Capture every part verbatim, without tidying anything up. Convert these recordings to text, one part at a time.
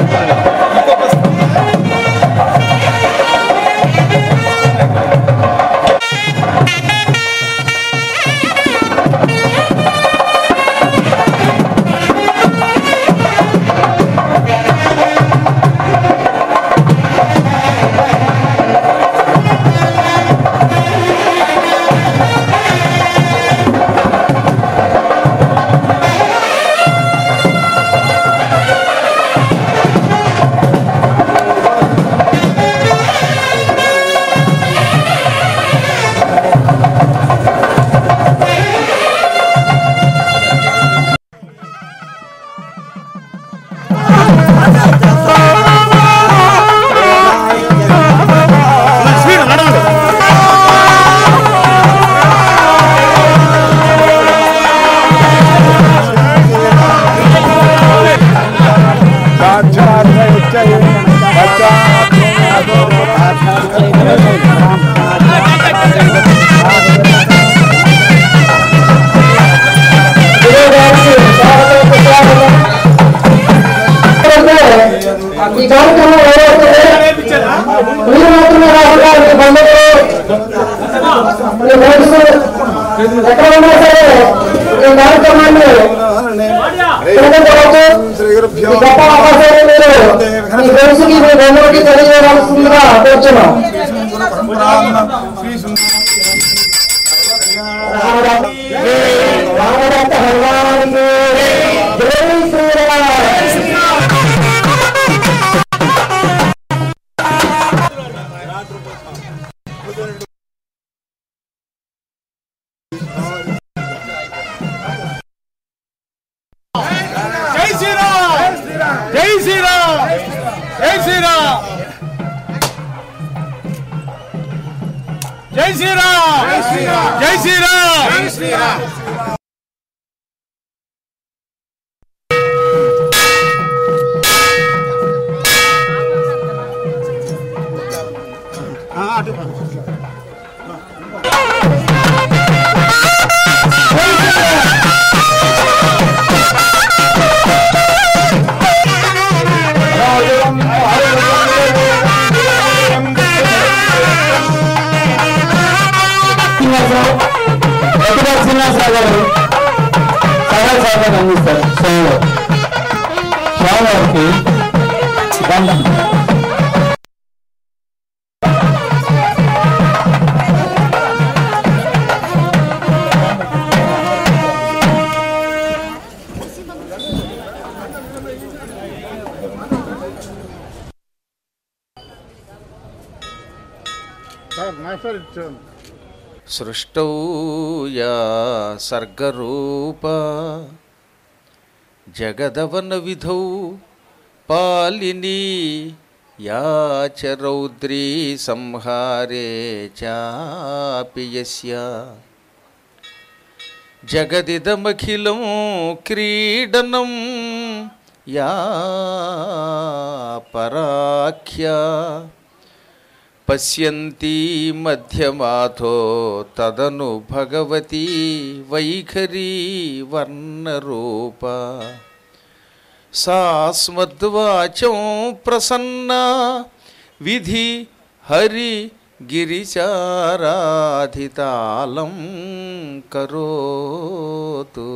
సృష్టౌ yeah సర్గరూపా జగదవన విధౌ పాలినీ yeah చ రౌద్రీ సంహారే చాపి యస్యా జగదిదమఖిలం క్రీడనం yeah పరాఖ్యా పశ్యంతి మధ్యమాథో తదను భగవతి వైఖరీ వర్ణరూప సాస్మద్వాచం ప్రసన్నా విధి హరి గిరిచారాధితాళం కరోతు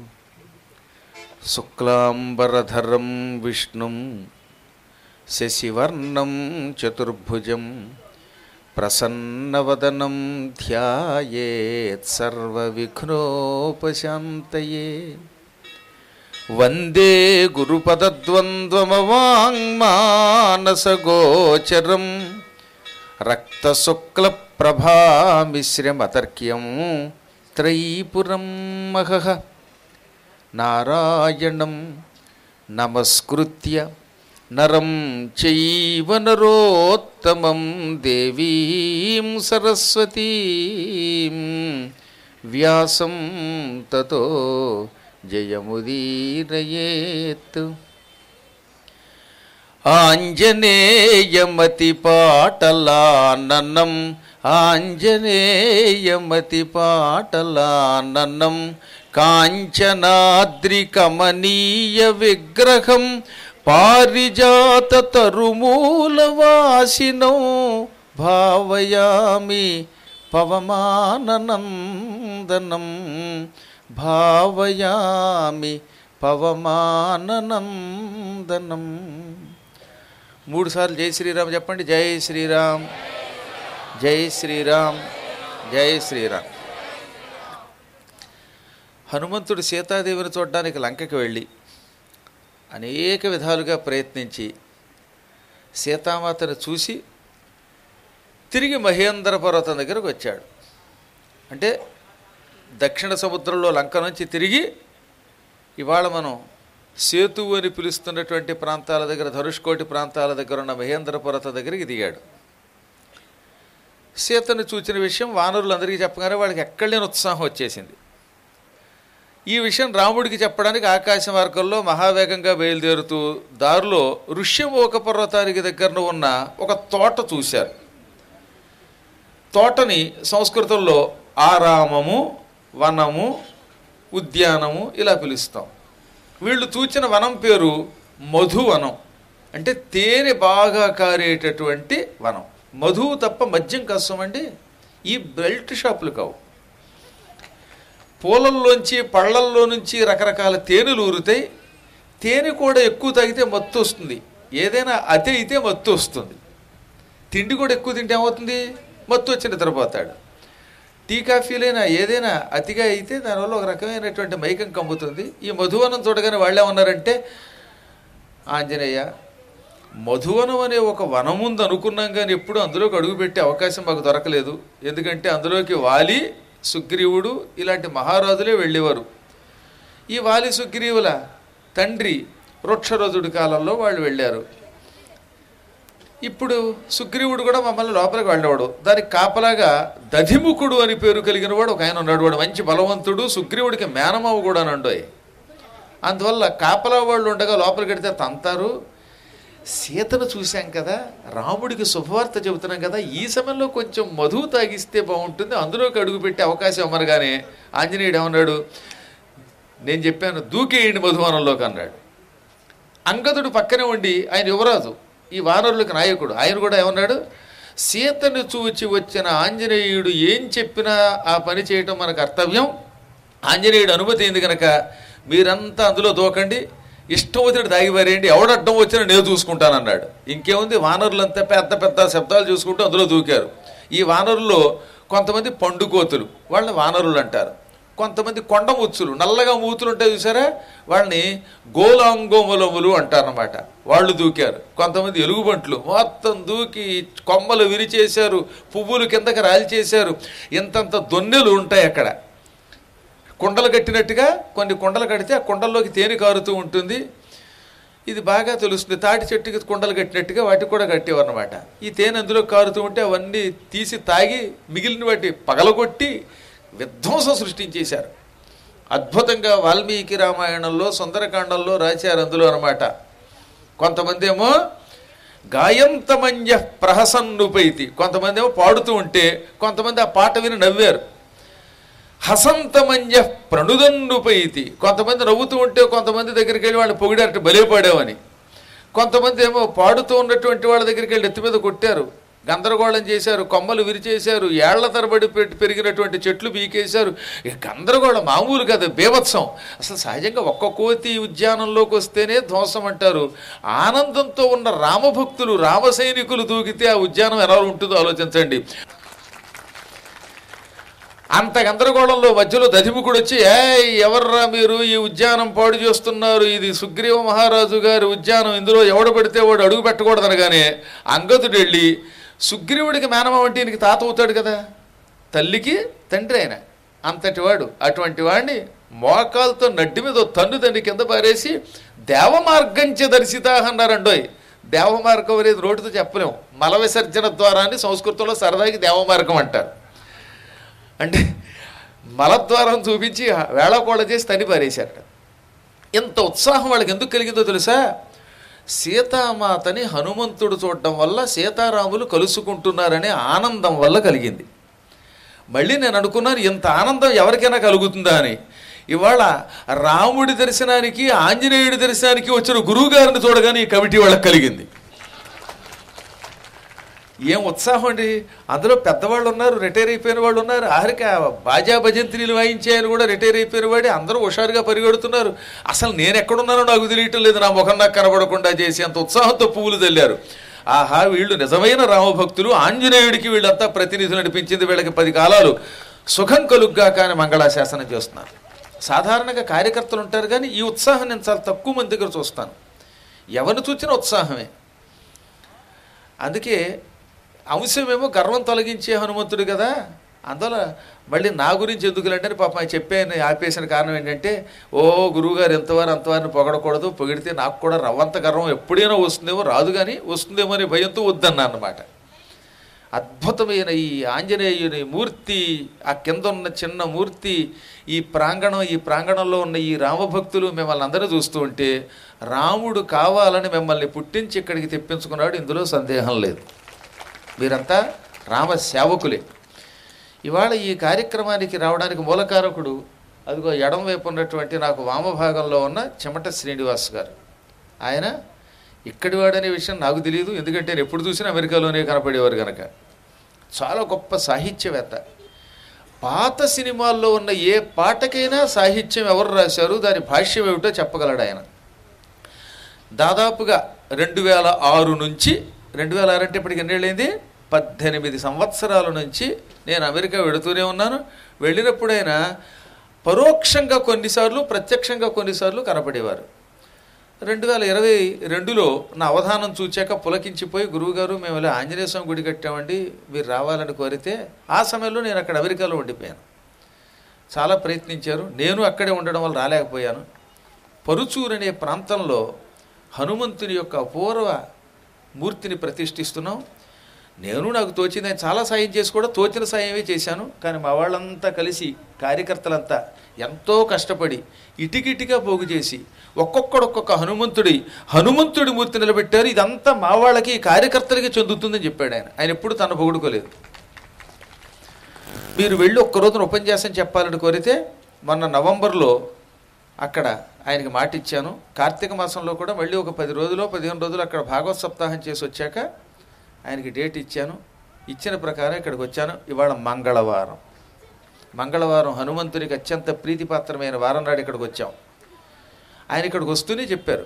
శుక్లాంబరధరం విష్ణుం శశివర్ణం చతుర్భుజం ప్రసన్నవదనం ధ్యాయేత్ సర్వవిఘ్నోపశాంతయే వందే గురుపదద్వంద్వమవాంగ్మానసగోచరం రక్తశుక్లప్రభామిశ్రమతర్క్యం త్రైపురం మహః నారాయణం నమస్కృత్య నరం చైవ నరోత్తమం దేవీం సరస్వతీం వ్యాసం తతో జయముదీరయేత్. ఆంజనేయమతిపాటలాననం ఆంజనేయమతిపాటలాననం కాంచనాద్రికమనీయ విగ్రహం పారిజాత తరుమూలవాసినో భావయామి పవమాననందనం భావయామి పవమాననందనం. మూడు సార్లు జై శ్రీరామ్ చెప్పండి. జై శ్రీరామ్, జై శ్రీరామ్, జై శ్రీరామ్. హనుమంతుడు సీతాదేవిని చూడడానికి లంకకి వెళ్ళి అనేక విధాలుగా ప్రయత్నించి సీతామాతను చూసి తిరిగి మహేంద్ర పర్వతం దగ్గరకు వచ్చాడు. అంటే దక్షిణ సముద్రంలో లంక నుంచి తిరిగి ఇవాళ మనం సేతువు అని పిలుస్తున్నటువంటి ప్రాంతాల దగ్గర, ధనుష్కోటి ప్రాంతాల దగ్గర ఉన్న మహేంద్ర పర్వతం దగ్గరికి దిగాడు. సీతను చూచిన విషయం వానరులందరికీ చెప్పగానే వాళ్ళకి ఎక్కడ లేని ఉత్సాహం వచ్చేసింది. ఈ విషయం రాముడికి చెప్పడానికి ఆకాశ మార్గంలో మహావేగంగా బయలుదేరుతూ దారిలో ఋష్యమూక పర్వతానికి దగ్గర ఉన్న ఒక తోట చూశారు. తోటని సంస్కృతంలో ఆరామము, వనము, ఉద్యానము ఇలా పిలుస్తాం. వీళ్ళు చూచిన వనం పేరు మధువనం, అంటే తేనె బాగా కారేటటువంటి వనం. మధువు తప్ప మద్యం కష్టమండి. ఈ బెల్ట్ షాపులు కావు. పూలల్లోంచి పళ్ళల్లో నుంచి రకరకాల తేనెలు ఊరుతాయి. తేనె కూడా ఎక్కువ తాగితే మత్తు వస్తుంది. ఏదైనా అతి అయితే మత్తు వస్తుంది. తిండి కూడా ఎక్కువ తింటే ఏమవుతుంది? మత్తు వచ్చి నిద్రపోతాడు. టీ కాఫీలైనా ఏదైనా అతిగా అయితే దానివల్ల ఒక రకమైనటువంటి మైకం కమ్ముతుంది. ఈ మధువనం చూడగానే వాళ్ళే ఉన్నారంటే, ఆంజనేయ మధువనం అనే ఒక వనం ఉంది అనుకున్నాం, కానీ ఎప్పుడు అందులోకి అడుగుపెట్టే అవకాశం మాకు దొరకలేదు. ఎందుకంటే అందులోకి వాలి, సుగ్రీవుడు ఇలాంటి మహారాజులే వెళ్ళేవారు. ఈ వాలి సుగ్రీవుల తండ్రి వృక్షరథుడి కాలంలో వాళ్ళు వెళ్ళారు. ఇప్పుడు సుగ్రీవుడు కూడా మమ్మల్ని లోపలికి వెళ్ళేవాడు. దానికి కాపలాగా దధిముఖుడు అని పేరు కలిగిన వాడు ఒక ఆయన ఉన్నాడు. వాడు మంచి బలవంతుడు, సుగ్రీవుడికి మేనమావ కూడా నండోయ్. అందువల్ల కాపలా వాళ్ళు ఉండగా లోపలికి వెడితే తంతారు. సీతను చూశాం కదా, రాముడికి శుభవార్త చెబుతున్నాం కదా, ఈ సమయంలో కొంచెం మధువు తాగిస్తే బాగుంటుంది, అందులోకి అడుగుపెట్టే అవకాశం అమరగానే ఆంజనేయుడు ఏమన్నాడు, నేను చెప్పాను దూకేయండి మధువనంలోకి అన్నాడు. అంగదుడు పక్కనే ఉండి, ఆయన యువరాజు, ఈ వానరులకు నాయకుడు, ఆయన కూడా ఏమన్నాడు, సీతను చూచి వచ్చిన ఆంజనేయుడు ఏం చెప్పినా ఆ పని చేయటం మన కర్తవ్యం. ఆంజనేయుడు అనుమతి అయింది కనుక మీరంతా అందులో దూకండి, ఇష్టం వచ్చినట్టు దాగిపారేయండి, ఎవడడ్డం వచ్చినా నేను చూసుకుంటానన్నాడు. ఇంకేముంది, వానరులంతా పెద్ద పెద్ద శబ్దాలు చూసుకుంటూ అందులో దూకారు. ఈ వానరుల్లో కొంతమంది పండుకోతులు, వాళ్ళని వానరులు అంటారు. కొంతమంది కొండముచ్చులు, నల్లగా మూతులు ఉంటాయి చూసారా, వాళ్ళని గోలాంగోమలములు అంటారన్నమాట, వాళ్ళు దూకారు. కొంతమంది ఎలుగుబంట్లు మొత్తం దూకి కొమ్మలు విరిచేశారు, పువ్వులు కిందకి రాల్చేశారు. ఇంతంత దొన్నెలు ఉంటాయి అక్కడ, కుండలు కట్టినట్టుగా. కొన్ని కుండలు కడితే ఆ కుండల్లోకి తేనె కారుతూ ఉంటుంది. ఇది బాగా తెలుస్తుంది. తాటి చెట్టుకి కుండలు కట్టినట్టుగా వాటికి కూడా కట్టేవారు అనమాట. ఈ తేనె అందులో కారుతూ ఉంటే అవన్నీ తీసి తాగి మిగిలిన వాటి పగలగొట్టి విధ్వంసం సృష్టించేశారు. అద్భుతంగా వాల్మీకి రామాయణంలో సుందరకాండంలో రాశారు అందులో అనమాట. కొంతమంది ఏమో గాయంతమన్య ప్రహసన్నుపైతి, కొంతమంది ఏమో పాడుతూ ఉంటే కొంతమంది ఆ పాట విని నవ్వారు. హసంతమన్య ప్రణుదన్నుపైతి, కొంతమంది నవ్వుతూ ఉంటే కొంతమంది దగ్గరికి వెళ్ళి వాళ్ళని పొగిడారట బలేపాడామని. కొంతమంది ఏమో పాడుతూ ఉన్నటువంటి వాళ్ళ దగ్గరికి వెళ్ళి ఎత్తి మీద కొట్టారు, గందరగోళం చేశారు, కొమ్మలు విరిచేశారు, ఏళ్ల తరబడి పెట్టి పెరిగినటువంటి చెట్లు పీకేశారు. ఇక గందరగోళం మామూలు కాదు, బీభత్సం. అసలు సహజంగా ఒక్క కోతి ఉద్యానంలోకి వస్తేనే ధ్వంసం అంటారు. ఆనందంతో ఉన్న రామభక్తులు, రామ సైనికులు దూకితే ఆ ఉద్యానం ఎలా ఉంటుందో ఆలోచించండి. అంత గందరగోళంలో మధ్యలో దధిముఖుడు వచ్చి, ఏ ఎవర్రా మీరు, ఈ ఉద్యానం పాడు చేస్తున్నారు, ఇది సుగ్రీవ మహారాజు గారి ఉద్యానం, ఇందులో ఎవడు పడితే వాడు అడుగు పెట్టకూడదు అనగానే అంగదుడు వెళ్ళి, సుగ్రీవుడికి మేనమావ అంటే ఈయనకి తాత అవుతాడు కదా, తల్లికి తండ్రి ఆయన, అంతటి వాడు, అటువంటి వాడిని మోకాలతో నడ్డి మీద తన్ను తండ్రి కింద పారేసి దేవమార్గంచ దర్శితా అన్నారండోయ్. దేవమార్గం అనేది రోడ్డుతో చెప్పలేము, మల విసర్జన ద్వారా అని సంస్కృతంలో సరదాకి దేవమార్గం అంటారు. అంటే మలద్వారం చూపించి వేళకోళ చేసి తని పారేశారట. ఎంత ఉత్సాహం వాళ్ళకి ఎందుకు కలిగిందో తెలుసా, సీతామాతని హనుమంతుడు చూడడం వల్ల సీతారాములు కలుసుకుంటున్నారనే ఆనందం వల్ల కలిగింది. మళ్ళీ నేను అనుకున్నాను, ఇంత ఆనందం ఎవరికైనా కలుగుతుందా అని. ఇవాళ రాముడి దర్శనానికి ఆంజనేయుడి దర్శనానికి వచ్చిన గురువుగారిని చూడగానే ఈ కమిటీ వాళ్ళకి కలిగింది. ఏం ఉత్సాహం అండి! అందులో పెద్దవాళ్ళు ఉన్నారు, రిటైర్ అయిపోయిన వాళ్ళు ఉన్నారు, ఆఖరికి బాజా భజంత్రీలు వాయించాయని కూడా రిటైర్ అయిపోయిన వాడి అందరూ హుషారుగా పరిగెడుతున్నారు. అసలు నేను ఎక్కడున్నానో నాకు తెలియటం లేదు, నా ముఖం నాకు కనబడకుండా చేసి అంత ఉత్సాహంతో పువ్వులు చల్లారు. ఆహా, వీళ్ళు నిజమైన రామభక్తులు, ఆంజనేయుడికి వీళ్ళంతా ప్రతినిధులు అనిపించింది, వీళ్ళకి పది కాలాలు సుఖం కలుగ్గా కానీ మంగళాశాసనం చేస్తున్నారు. సాధారణంగా కార్యకర్తలు ఉంటారు, కానీ ఈ ఉత్సాహం నేను చాలా తక్కువ మంది దగ్గర చూస్తాను. ఎవరిని చూసినా ఉత్సాహమే. అందుకే అంశమేమో గర్వం తొలగించే హనుమంతుడు కదా, అందువల్ల మళ్ళీ నా గురించి ఎందుకులంటే పాప చెప్పాను ఆపేసిన కారణం ఏంటంటే, ఓ గురువుగారు ఎంతవారు అంతవారిని పొగడకూడదు, పొగిడితే నాకు కూడా రవ్వంత గర్వం ఎప్పుడైనా వస్తుందేమో, రాదు కానీ వస్తుందేమో అనే భయంతో వద్దన్నా అన్నమాట. అద్భుతమైన ఈ ఆంజనేయుని మూర్తి, ఆ కింద ఉన్న చిన్న మూర్తి, ఈ ప్రాంగణం, ఈ ప్రాంగణంలో ఉన్న ఈ రామభక్తులు మిమ్మల్ని అందరూ చూస్తూ ఉంటే రాముడు కావాలని మిమ్మల్ని పుట్టించి ఇక్కడికి తెప్పించుకున్నాడు, ఇందులో సందేహం లేదు. మీరంతా రామ సేవకులే. ఇవాళ ఈ కార్యక్రమానికి రావడానికి మూలకారకుడు అదిగో ఎడం వైపు ఉన్నటువంటి నాకు వామభాగంలో ఉన్న చెమట శ్రీనివాస్ గారు. ఆయన ఇక్కడి వాడనే విషయం నాకు తెలియదు, ఎందుకంటే నేను ఎప్పుడు చూసినా అమెరికాలోనే కనపడేవారు కనుక. చాలా గొప్ప సాహిత్యవేత్త. పాత సినిమాల్లో ఉన్న ఏ పాటకైనా సాహిత్యం ఎవరు రాశారు, దాని భాష్యం ఏమిటో చెప్పగలడు ఆయన. దాదాపుగా రెండు వేల ఆరు నుంచి రెండు వేల ఆరు అంటే ఇప్పటికి ఎన్నేళ్ళైంది, పద్దెనిమిది సంవత్సరాల నుంచి నేను అమెరికా వెళుతూనే ఉన్నాను. వెళ్ళినప్పుడైనా పరోక్షంగా కొన్నిసార్లు, ప్రత్యక్షంగా కొన్నిసార్లు కనపడేవారు. రెండు వేల ఇరవై రెండులో నా అవధానం చూచాక పులకించిపోయి, గురువుగారు మేము ఇలా ఆంజనేయ స్వామి గుడి కట్టామండి, మీరు రావాలని కోరితే, ఆ సమయంలో నేను అక్కడ అమెరికాలో ఉండిపోయాను. చాలా ప్రయత్నించారు, నేను అక్కడే ఉండడం వల్ల రాలేకపోయాను. పరుచూరు అనే ప్రాంతంలో హనుమంతుని యొక్క అపూర్వ మూర్తిని ప్రతిష్ఠిస్తున్నాం. నేను నాకు తోచింది, ఆయన చాలా సాయం చేసి కూడా తోచిన సాయమే చేశాను. కానీ మా వాళ్ళంతా కలిసి, కార్యకర్తలంతా ఎంతో కష్టపడి ఇటికిటిగా పోగు చేసి ఒక్కొక్కడు ఒక్కొక్క హనుమంతుడి హనుమంతుడి మూర్తి నిలబెట్టారు. ఇదంతా మా వాళ్ళకి, కార్యకర్తలకి చెందుతుందని చెప్పాడు ఆయన. ఆయన ఎప్పుడు తను పొగుడుకోలేదు. మీరు వెళ్ళి ఒక్కరోజున ఉపన్యాసం చెప్పాలని కోరితే మొన్న నవంబర్లో అక్కడ ఆయనకి మాట ఇచ్చాను. కార్తీక మాసంలో కూడా మళ్ళీ ఒక పది రోజులు పదిహేను రోజులు అక్కడ భాగవత్ సప్తాహం చేసి వచ్చాక ఆయనకి డేట్ ఇచ్చాను. ఇచ్చిన ప్రకారం ఇక్కడికి వచ్చాను. ఇవాళ మంగళవారం. మంగళవారం హనుమంతునికి అత్యంత ప్రీతిపాత్రమైన వారం నాడు ఇక్కడికి వచ్చాం. ఆయన ఇక్కడికి వస్తూనే చెప్పారు,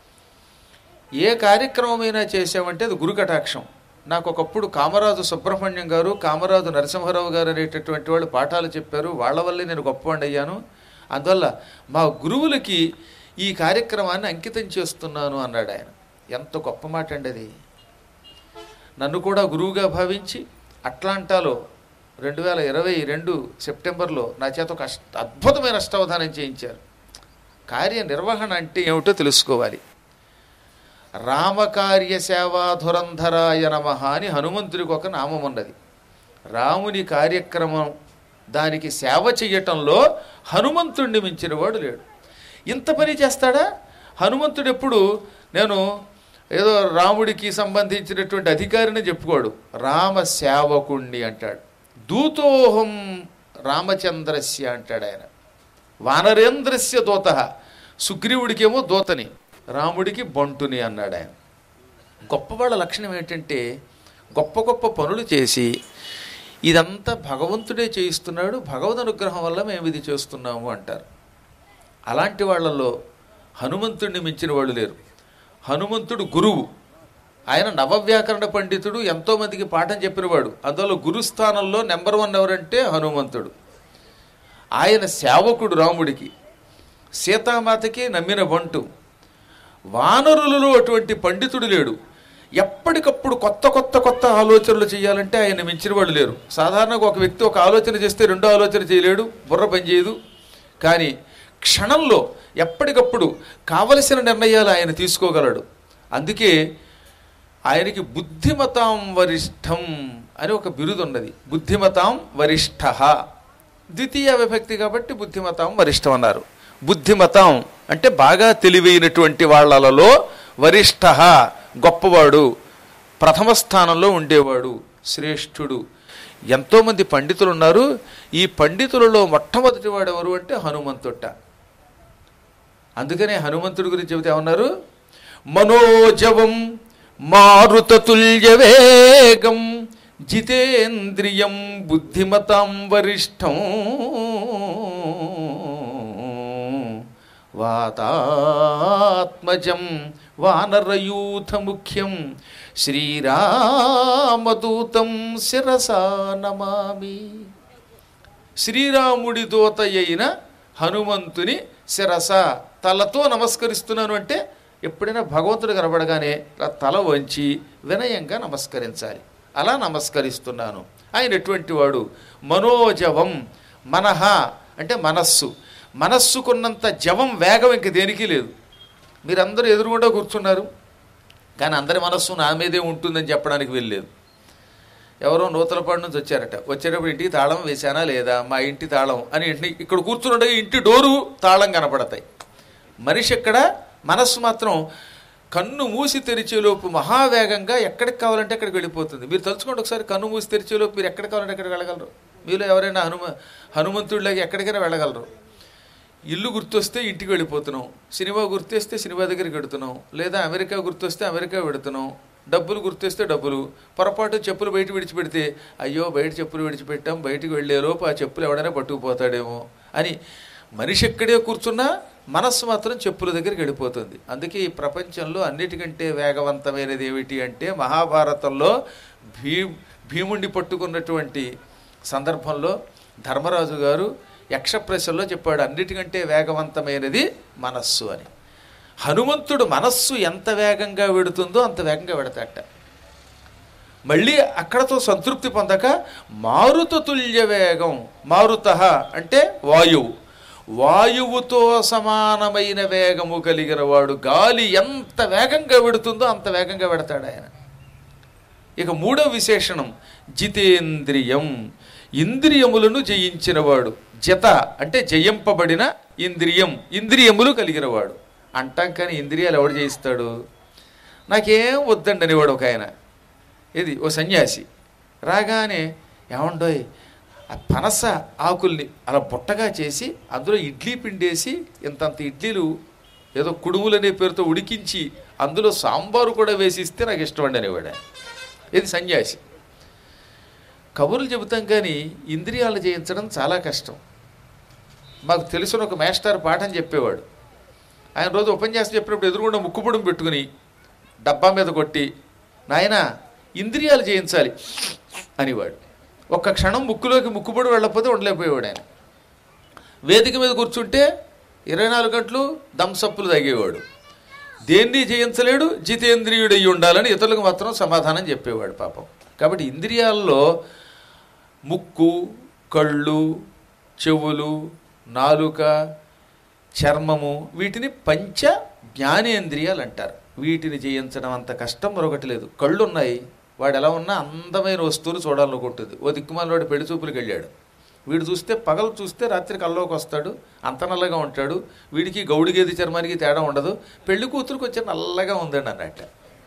ఏ కార్యక్రమమైనా చేసామంటే అది గురు కటాక్షం. నాకు ఒకప్పుడు కామరాజు సుబ్రహ్మణ్యం గారు, కామరాజు నరసింహారావు గారు అనేటటువంటి వాళ్ళు పాఠాలు చెప్పారు, వాళ్ళ వల్లే నేను గొప్పవాడిని అయ్యాను. అందువల్ల మా గురువులకి ఈ కార్యక్రమాన్ని అంకితం చేస్తున్నాను అన్నాడు ఆయన. ఎంత గొప్ప మాట అండి అది. నన్ను కూడా గురువుగా భావించి అట్లాంటాలో రెండు వేల ఇరవై రెండు సెప్టెంబర్లో నా చేత ఒక అష్ట అద్భుతమైన అష్టావధానం చేయించారు. కార్యనిర్వహణ అంటే ఏమిటో తెలుసుకోవాలి. రామకార్య సేవాధురంధరాయ నమః అని హనుమంతుడికి ఒక నామం ఉన్నది. రాముని కార్యక్రమం, దానికి సేవ చెయ్యటంలో హనుమంతుడిని మించిన వాడు లేడు. ఇంత పని చేస్తాడా హనుమంతుడు? ఎప్పుడు నేను ఏదో రాముడికి సంబంధించినటువంటి అధికారిని చెప్పుకోడు, రామ సేవకుణ్ణి అంటాడు. దూతోహం రామచంద్రస్య అంటాడు ఆయన. వానరేంద్రస్య దూత, సుగ్రీవుడికేమో దూతని, రాముడికి బంటుని అన్నాడు ఆయన. గొప్పవాళ్ళ లక్షణం ఏంటంటే గొప్ప గొప్ప పనులు చేసి ఇదంతా భగవంతుడే చేయిస్తున్నాడు, భగవద్ అనుగ్రహం వల్ల మేము ఇది చేస్తున్నాము అంటారు. అలాంటి వాళ్ళల్లో హనుమంతుడిని మించిన వాళ్ళు లేరు. హనుమంతుడు గురువు. ఆయన నవవ్యాకరణ పండితుడు, ఎంతోమందికి పాఠం చెప్పినవాడు. అందువల్ల గురుస్థానంలో నెంబర్ వన్ ఎవరంటే హనుమంతుడు. ఆయన సేవకుడు రాముడికి, సీతామాతకి నమ్మిన బంటు. వానరులలో అటువంటి పండితుడు లేడు. ఎప్పటికప్పుడు కొత్త కొత్త కొత్త ఆలోచనలు చేయాలంటే ఆయన మించిన వాళ్ళు లేరు. సాధారణంగా ఒక వ్యక్తి ఒక ఆలోచన చేస్తే రెండో ఆలోచన చేయలేడు, బుర్ర పనిచేయదు. కానీ క్షణంలో ఎప్పటికప్పుడు కావలసిన నిర్ణయాలు ఆయన తీసుకోగలడు. అందుకే ఆయనకి బుద్ధిమతాం వరిష్టం అని ఒక బిరుదు ఉన్నది. బుద్ధిమతాం వరిష్ఠ, ద్వితీయ విభక్తి కాబట్టి బుద్ధిమతాం వరిష్టం అన్నారు. బుద్ధిమతాం అంటే బాగా తెలివైనటువంటి వాళ్ళలో వరిష్ఠ, గొప్పవాడు, ప్రథమ స్థానంలో ఉండేవాడు, శ్రేష్ఠుడు. ఎంతోమంది పండితులు ఉన్నారు. ఈ పండితులలో మొట్టమొదటి వాడు ఎవరు అంటే హనుమంతుట. అందుకనే హనుమంతుడి గురించి చెబితే ఏమన్నారు, మనోజవం మారుతతుల్య వేగం జితేంద్రియం బుద్ధిమతాం వరిష్టం వాతాత్మజం వానరయూథ ముఖ్యం శ్రీరామదూతం శిరసా నమామి. శ్రీరాముడి దూత అయిన హనుమంతుని శిరస తలతో నమస్కరిస్తున్నాను అంటే ఎప్పుడైనా భగవంతుడు కనబడగానే తల వంచి వినయంగా నమస్కరించాలి. అలా నమస్కరిస్తున్నాను. ఆయన ఎటువంటి వాడు, మనోజవం, మనహ అంటే మనస్సు, మనస్సుకున్నంత జవం వేగం ఇంక దేనికి లేదు. మీరందరూ ఎదురుగుండా కూర్చున్నారు, కానీ అందరి మనస్సు నా మీదే ఉంటుందని చెప్పడానికి వెళ్ళలేదు. ఎవరో నూతలపాడు నుంచి వచ్చారట, వచ్చేటప్పుడు ఇంటికి తాళం వేశానా లేదా, మా ఇంటి తాళం అని ఇంటిని ఇక్కడ కూర్చున్నట్టుగా ఇంటి డోరు తాళం కనపడతాయి. మనిషి ఎక్కడ, మనస్సు మాత్రం కన్ను మూసి తెరిచేలోపు మహావేగంగా ఎక్కడికి కావాలంటే అక్కడికి వెళ్ళిపోతుంది. మీరు తలుచుకోండి ఒకసారి, కన్ను మూసి తెరిచేలోపు మీరు ఎక్కడికి కావాలంటే ఎక్కడికి వెళ్ళగలరు. మీలో ఎవరైనా హనుమ హనుమంతుడిలాగా ఎక్కడికైనా వెళ్ళగలరు. ఇల్లు గుర్తొస్తే ఇంటికి వెళ్ళిపోతున్నాం, సినిమా గుర్తొస్తే సినిమా దగ్గరికి వెడుతున్నాం, లేదా అమెరికా గుర్తొస్తే అమెరికా వెడుతున్నాం, డబ్బులు గుర్తొస్తే డబ్బులు. పొరపాటు చెప్పులు బయట విడిచిపెడితే అయ్యో బయట చెప్పులు విడిచిపెట్టాం, బయటికి వెళ్ళేలోపు ఆ చెప్పులు ఎవడైనా పట్టుకుపోతాడేమో అని మనిషి ఎక్కడే కూర్చున్నా మనస్సు మాత్రం చెప్పుల దగ్గరికి వెళ్ళిపోతుంది. అందుకే ఈ ప్రపంచంలో అన్నిటికంటే వేగవంతమైనది ఏమిటి అంటే, మహాభారతంలో భీ భీముడిని పట్టుకున్నటువంటి సందర్భంలో ధర్మరాజు గారు యక్షప్రశ్నలో చెప్పాడు, అన్నిటికంటే వేగవంతమైనది మనస్సు అని. హనుమంతుడు మనస్సు ఎంత వేగంగా వెడుతుందో అంత వేగంగా వెడతాట. మళ్ళీ అక్కడతో సంతృప్తి పొందక మారుతతుల్య వేగం, మారుత అంటే వాయువు, వాయువుతో సమానమైన వేగము కలిగిన వాడు. గాలి ఎంత వేగంగా వెడుతుందో అంత వేగంగా వెడతాడు ఆయన. ఇక మూడో విశేషణం జితేంద్రియం, ఇంద్రియములను జయించినవాడు. జత అంటే జయింపబడిన ఇంద్రియం, ఇంద్రియములు కలిగినవాడు అంటాం. కానీ ఇంద్రియాలు ఎవడు జయిస్తాడు? నాకేం వద్దండి అనేవాడు ఒక ఆయన. ఇది ఓ సన్యాసి రాగానే, ఏమండోయ్ ఆ పనస ఆకుల్ని అలా బుట్టగా చేసి అందులో ఇడ్లీ పిండేసి ఇంతంత ఇడ్లీలు ఏదో కుడుములు అనే పేరుతో ఉడికించి అందులో సాంబారు కూడా వేసి ఇస్తే నాకు ఇష్టం అనేవాడు. ఇది సన్యాసి. కబుర్లు చెబుతాం కానీ ఇంద్రియాలు జయించడం చాలా కష్టం. మాకు తెలిసిన ఒక మాస్టర్ పాఠం చెప్పేవాడు. ఆయన రోజు ఉపన్యాసం చెప్పినప్పుడు ఎదురుగుండా ముక్కుపుడం పెట్టుకుని డబ్బా మీద కొట్టి, నాయన ఇంద్రియాలు జయించాలి అనేవాడు. ఒక్క క్షణం ముక్కులోకి ముక్కుపొడి వెళ్ళకపోతే ఉండలేకపోయేవాడు ఆయన. వేదిక మీద కూర్చుంటే ఇరవై నాలుగు గంటలు దంసప్పులు తాగేవాడు. దేన్ని జయించలేడు, జితేంద్రియుడయ్యి ఉండాలని ఇతరులకు మాత్రం సమాధానం చెప్పేవాడు పాపం. కాబట్టి ఇంద్రియాల్లో ముక్కు, కళ్ళు, చెవులు, నాలుక, చర్మము, వీటిని పంచ జ్ఞానేంద్రియాలు అంటారు. వీటిని జయించడం అంత కష్టం మరొకటి లేదు. కళ్ళు ఉన్నాయి, వాడు ఎలా ఉన్నా అందమైన వస్తువులు చూడాలనుకుంటుంది. ఓ దిక్కుమాల వాడు పెళ్లి చూపులకు వెళ్ళాడు, వీడు చూస్తే పగలు చూస్తే రాత్రి కల్లోకి వస్తాడు, అంత నల్లగా ఉంటాడు. వీడికి గౌడి గేది చర్మానికి తేడా ఉండదు. పెళ్లి కూతురుకు వచ్చే నల్లగా ఉందండి అన్నట్ట.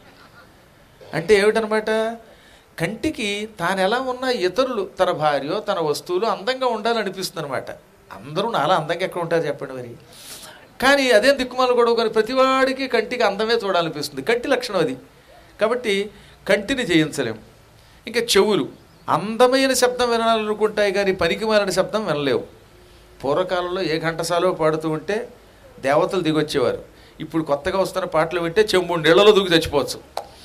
అంటే ఏమిటనమాట, కంటికి తాను ఎలా ఉన్నా ఇతరులు, తన భార్య, తన వస్తువులు అందంగా ఉండాలనిపిస్తుంది అనమాట. అందరూ నాలా అందంగా ఎక్కడ ఉంటారు చెప్పండి మరి. కానీ అదే దిక్కుమాలు కూడా కానీ ప్రతివాడికి కంటికి అందమే చూడాలనిపిస్తుంది. కంటి లక్షణం అది. కాబట్టి కంటిని జయించలేం. ఇంకా చెవులు అందమైన శబ్దం వినాలనుకుంటాయి కానీ పనికి మాలిన శబ్దం వినలేవు. పూర్వకాలంలో ఏ ఘంటసాలో పాడుతూ ఉంటే దేవతలు దిగొచ్చేవారు. ఇప్పుడు కొత్తగా వస్తున్న పాటలు వింటే చెంబు నీళ్లలో దూకి చచ్చిపోవచ్చు.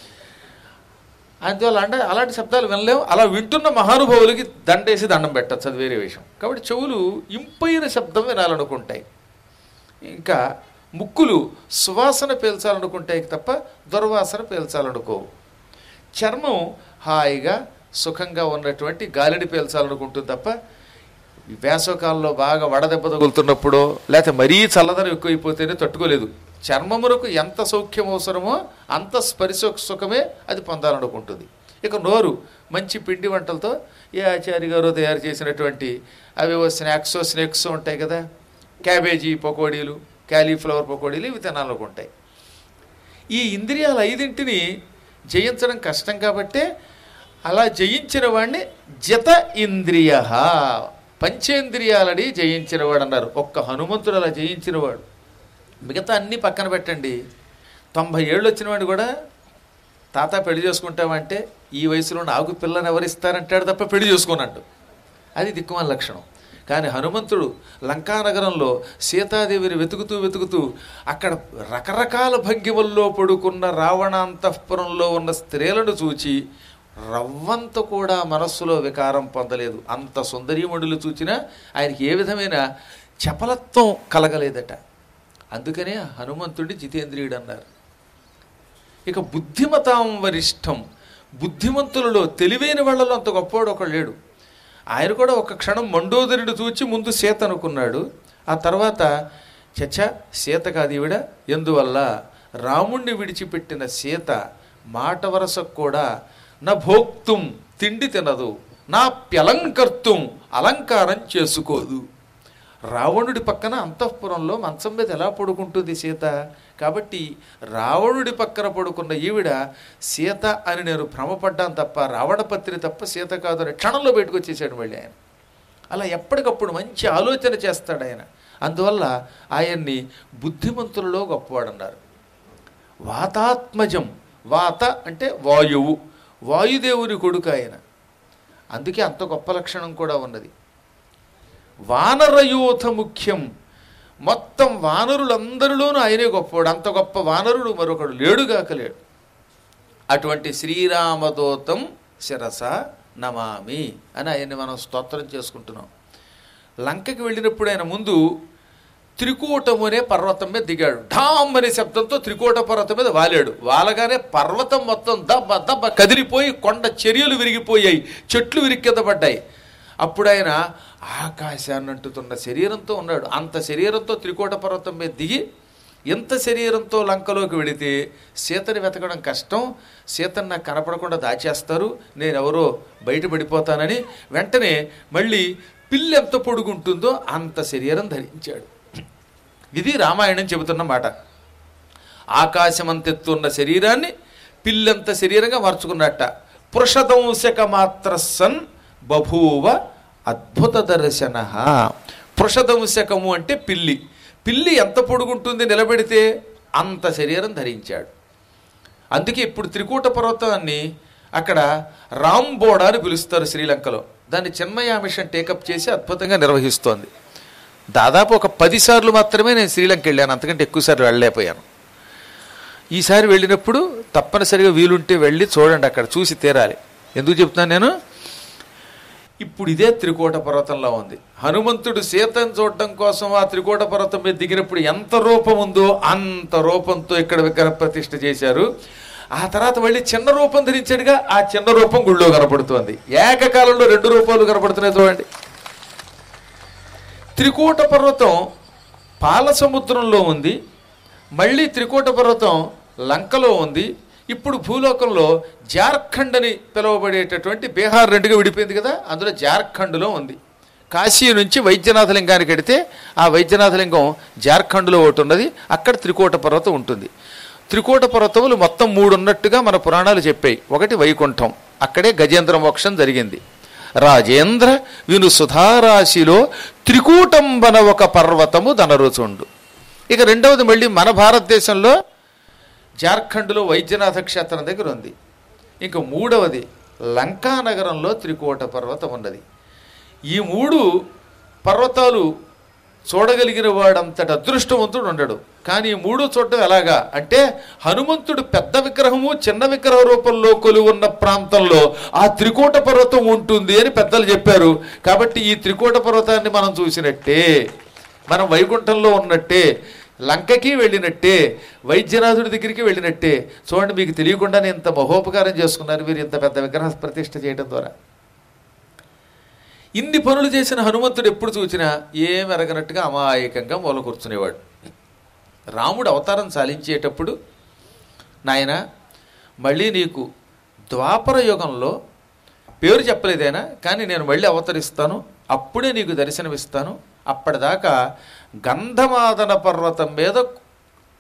అందువల్ల అంటే అలాంటి శబ్దాలు వినలేవు. అలా వింటున్న మహానుభావులకి దండేసి దండం పెట్టచ్చు, అది వేరే విషయం. కాబట్టి చెవులు ఇంపైన శబ్దం వినాలనుకుంటాయి. ఇంకా ముక్కులు సువాసన పీల్చాలనుకుంటాయి తప్ప దుర్వాసన పీల్చాలనుకోవు. చర్మం హాయిగా సుఖంగా ఉన్నటువంటి గాలిని పీల్చాలనుకుంటుంది తప్ప వేసవకాలంలో బాగా వడదెబ్బ తగులుతున్నప్పుడో లేకపోతే మరీ చల్లదనం ఎక్కువైపోతేనే తట్టుకోలేదు. చర్మమునకు ఎంత సౌఖ్యం అవసరమో అంత స్పర్శ సుఖమే అది పొందాలనుకుంటుంది. ఇక నోరు మంచి పిండి వంటలతో ఏ ఆచార్య గారు తయారు చేసినటువంటి అవేవో స్నాక్స్ స్నాక్స్ ఉంటాయి కదా, క్యాబేజీ పకోడీలు, క్యాలీఫ్లవర్ పకోడీలు, ఇవి తినాలనుకుంటాయి. ఈ ఇంద్రియాలు ఐదింటిని జయించడం కష్టం కాబట్టే అలా జయించిన వాడిని జిత ఇంద్రియ, పంచేంద్రియాలని జయించిన వాడు అన్నారు. ఒక్క హనుమంతుడు అలా జయించినవాడు. మిగతా అన్నీ పక్కన పెట్టండి. తొంభై ఏళ్ళు వచ్చిన వాడు కూడా తాత పెళ్లి చేసుకుంటామంటే ఈ వయసులో నాకు పిల్లని ఎవరిస్తారంటాడు తప్ప పెళ్లి చేసుకోనట్టు. అది దిక్కుమాల లక్షణం. కానీ హనుమంతుడు లంకానగరంలో సీతాదేవిని వెతుకుతూ వెతుకుతూ అక్కడ రకరకాల భంగిమల్లో పడుకున్న రావణాంతఃపురంలో ఉన్న స్త్రీలను చూచి రవ్వంత కూడా మనస్సులో వికారం పొందలేదు. అంత సుందరీమణులు చూచినా ఆయనకి ఏ విధమైన చపలత్వం కలగలేదట. అందుకనే హనుమంతుడి జితేంద్రియుడు అన్నారు. ఇక బుద్ధిమతాం వరిష్టం, బుద్ధిమంతులలో తెలివైన వాళ్ళలో అంత గొప్పవాడు ఒకడు లేడు. ఆయన కూడా ఒక క్షణం మండోదరుడు చూచి ముందు సీత అనుకున్నాడు. ఆ తర్వాత చచ్చ సీత కాదు ఈవిడ, ఎందువల్ల రాముణ్ణి విడిచిపెట్టిన సీత మాట వరసకు కూడా నా భోక్తుం తిండి తినదు, నా ప్యలంకర్తుం అలంకారం చేసుకోదు. రావణుడి పక్కన అంతఃపురంలో మంచం మీద ఎలా పడుకుంటుంది సీత? కాబట్టి రావణుడి పక్కన పడుకున్న ఈవిడ సీత అని నేను భ్రమపడ్డాను తప్ప రావణపత్రి తప్ప సీత కాదు అని క్షణంలో బయటకు వచ్చేసాడు మళ్ళీ ఆయన. అలా ఎప్పటికప్పుడు మంచి ఆలోచన చేస్తాడు ఆయన. అందువల్ల ఆయన్ని బుద్ధిమంతులలో గొప్పవాడన్నారు. వాతాత్మజం, వాత అంటే వాయువు, వాయుదేవుని కొడుకు ఆయన. అందుకే అంత గొప్ప లక్షణం కూడా ఉన్నది. వానరయూథ ముఖ్యం, మొత్తం వానరులందరిలోనూ ఆయనే గొప్పవాడు. అంత గొప్ప వానరుడు మరొకడు లేడుగాక లేడు. అటువంటి శ్రీరామదూతం శిరస నమామి అని ఆయన్ని మనం స్తోత్రం చేసుకుంటున్నాం. లంకకి వెళ్ళినప్పుడు ఆయన ముందు త్రికూటము అనే పర్వతం మీద దిగాడు. ఢామ్ అనే శబ్దంతో త్రికూట పర్వతం మీద వాలాడు. వాలగానే పర్వతం మొత్తం దబ్బ దబ్బ కదిలిపోయి కొండ చర్యలు విరిగిపోయాయి, చెట్లు విరిగి కింద పడ్డాయి. అప్పుడు ఆయన ఆకాశాన్ని అంటుతున్న శరీరంతో ఉన్నాడు. అంత శరీరంతో త్రికూట పర్వతం మీద దిగి ఎంత శరీరంతో లంకలోకి వెళితే సీతని వెతకడం కష్టం, సీతను నాకు కనపడకుండా దాచేస్తారు, నేనెవరో బయటపడిపోతానని వెంటనే మళ్ళీ పిల్లి ఎంత పొడుగుంటుందో అంత శరీరం ధరించాడు. ఇది రామాయణం చెబుతున్న మాట. ఆకాశమంతెత్తున్న శరీరాన్ని పిల్లంత శరీరంగా మార్చుకున్నట్ట. పురుషదంశక మాత్ర సన్ బభూవ అద్భుత దర్శన. పురుషదంశకము అంటే పిల్లి. పిల్లి ఎంత పొడుగుంటుంది నిలబెడితే అంత శరీరం ధరించాడు. అందుకే ఇప్పుడు త్రికూట పర్వతాన్ని అక్కడ రాంబోడా అని పిలుస్తారు శ్రీలంకలో. దాన్ని చిన్మయ మిషన్ టేకప్ చేసి అద్భుతంగా నిర్వహిస్తోంది. దాదాపు ఒక పదిసార్లు మాత్రమే నేను శ్రీలంక వెళ్ళాను, అంతకంటే ఎక్కువసార్లు వెళ్ళలేకపోయాను. ఈసారి వెళ్ళినప్పుడు తప్పనిసరిగా వీలుంటే వెళ్ళి చూడండి, అక్కడ చూసి తీరాలి. ఎందుకు చెప్తున్నాను నేను? ఇప్పుడు ఇదే త్రికూట పర్వతంలో ఉంది. హనుమంతుడు సీతను చూడటం కోసం ఆ త్రికూట పర్వతం మీద దిగినప్పుడు ఎంత రూపం ఉందో అంత రూపంతో ఇక్కడ విగ్రహ ప్రతిష్ఠ చేశారు. ఆ తర్వాత మళ్ళీ చిన్న రూపం ధరించాడుగా, ఆ చిన్న రూపం గుళ్ళో కనపడుతోంది. ఏకకాలంలో రెండు రూపాలు కనపడుతున్నాయి చూడండి. త్రికూట పర్వతం పాల సముద్రంలో ఉంది, మళ్ళీ త్రికూట పర్వతం లంకలో ఉంది. ఇప్పుడు భూలోకంలో జార్ఖండ్ అని పిలువబడేటటువంటి బీహార్ రెండుగా విడిపోయింది కదా, అందులో జార్ఖండ్లో ఉంది. కాశీ నుంచి వైద్యనాథలింగానికి వెడితే ఆ వైద్యనాథలింగం జార్ఖండ్లో ఒకటి ఉన్నది, అక్కడ త్రికూట పర్వతం ఉంటుంది. త్రికూట పర్వతములు మొత్తం మూడు ఉన్నట్టుగా మన పురాణాలు చెప్పాయి. ఒకటి వైకుంఠం, అక్కడే గజేంద్ర మోక్షం జరిగింది. రాజేంద్ర విను సుధారాశిలో త్రికూటంబన ఒక పర్వతము దనరుచుండు. ఇక రెండవది మళ్ళీ మన భారతదేశంలో జార్ఖండ్లో వైద్యనాథ క్షేత్రం దగ్గర ఉంది. ఇంక మూడవది లంకా నగరంలో త్రికూట పర్వతం ఉన్నది. ఈ మూడు పర్వతాలు చూడగలిగిన వాడంతటి అదృష్టవంతుడు ఉండడు. కానీ ఈ మూడు చూడటం ఎలాగా అంటే, హనుమంతుడు పెద్ద విగ్రహము చిన్న విగ్రహ రూపంలో కొలువున్న ప్రాంతంలో ఆ త్రికూట పర్వతం ఉంటుంది అని పెద్దలు చెప్పారు. కాబట్టి ఈ త్రికూట పర్వతాన్ని మనం చూసినట్టే, మనం వైకుంఠంలో ఉన్నట్టే, లంకకి వెళ్ళినట్టే, వైద్యనాథుడి దగ్గరికి వెళ్ళినట్టే. చూడండి, మీకు తెలియకుండానే ఇంత మహోపకారం చేసుకున్నారు మీరు ఇంత పెద్ద విగ్రహ ప్రతిష్ఠ చేయడం ద్వారా. ఇన్ని పనులు చేసిన హనుమంతుడు ఎప్పుడు చూసినా ఏం ఎరగనట్టుగా అమాయకంగా మూల కూర్చునేవాడు. రాముడు అవతారం సాలించేటప్పుడు, నాయన మళ్ళీ నీకు ద్వాపర యుగంలో పేరు చెప్పలేదైనా, కానీ నేను మళ్ళీ అవతరిస్తాను, అప్పుడే నీకు దర్శనమిస్తాను, అప్పటిదాకా గంధమాదన పర్వతం మీద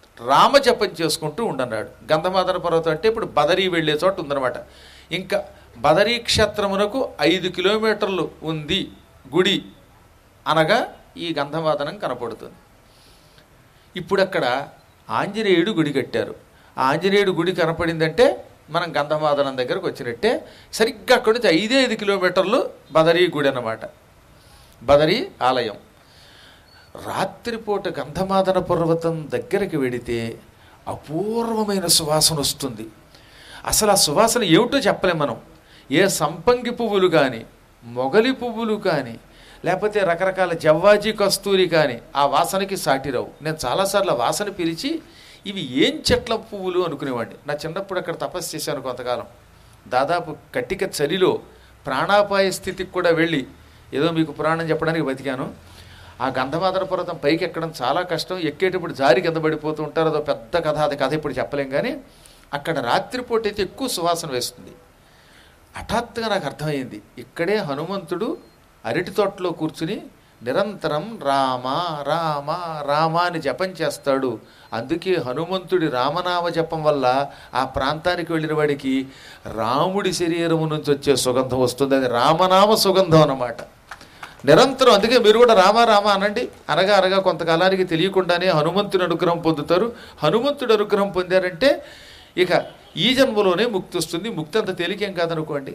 రామజపం చేసుకుంటూ ఉండన్నాడు. గంధమాదన పర్వతం అంటే ఇప్పుడు బదరీ వెళ్ళే చోట ఉందన్నమాట. ఇంకా బదరీ క్షేత్రమునకు ఐదు కిలోమీటర్లు ఉంది గుడి అనగా ఈ గంధమాదనం కనపడుతుంది. ఇప్పుడు అక్కడ ఆంజనేయుడు గుడి కట్టారు. ఆ ఆంజనేయుడు గుడి కనపడిందంటే మనం గంధమాదనం దగ్గరకు వచ్చినట్టే. సరిగ్గా అక్కడి నుంచి ఐదే ఐదు కిలోమీటర్లు బదరీ గుడి అన్నమాట, బదరీ ఆలయం. రాత్రిపూట గంధమాదన పర్వతం దగ్గరికి వెడితే అపూర్వమైన సువాసన వస్తుంది. అసలు ఆ సువాసన ఏమిటో చెప్పలేం మనం. ఏ సంపంగి పువ్వులు కానీ, మొగలి పువ్వులు కానీ, లేకపోతే రకరకాల జవ్వాజీ కస్తూరి కానీ ఆ వాసనకి సాటిరావు. నేను చాలాసార్లు ఆ వాసన పిలిచి ఇవి ఏం చెట్ల పువ్వులు అనుకునేవాడిని. నా చిన్నప్పుడు అక్కడ తపస్సు చేశాను కొంతకాలం. దాదాపు కట్టిక చలిలో ప్రాణాపాయ స్థితికి కూడా వెళ్ళి ఏదో మీకు పురాణం చెప్పడానికి బతికాను. ఆ గంధమాదన పర్వతం పైకి ఎక్కడం చాలా కష్టం. ఎక్కేటప్పుడు జారి కింద పడిపోతూ ఉంటారు. అదో పెద్ద కథ, అది కథ ఇప్పుడు చెప్పలేం. కానీ అక్కడ రాత్రిపూట అయితే ఎక్కువ సువాసన వేస్తుంది. హఠాత్తుగా నాకు అర్థమైంది, ఇక్కడే హనుమంతుడు అరటి తోటలో కూర్చుని నిరంతరం రామ రామ రామ అని జపం చేస్తాడు. అందుకే హనుమంతుడి రామనామ జపం వల్ల ఆ ప్రాంతానికి వెళ్ళిన వాడికి రాముడి శరీరము నుంచి వచ్చే సుగంధం వస్తుంది. అది రామనామ సుగంధం అన్నమాట. నిరంతరం అందుకే మీరు కూడా రామ రామ అనండి. అనగా అనగా కొంతకాలానికి తెలియకుండానే హనుమంతుడి అనుగ్రహం పొందుతారు. హనుమంతుడి అనుగ్రహం పొందారంటే ఇక ఈ జన్మలోనే ముక్తి వస్తుంది. ముక్తి అంత తేలికేం కాదనుకోండి.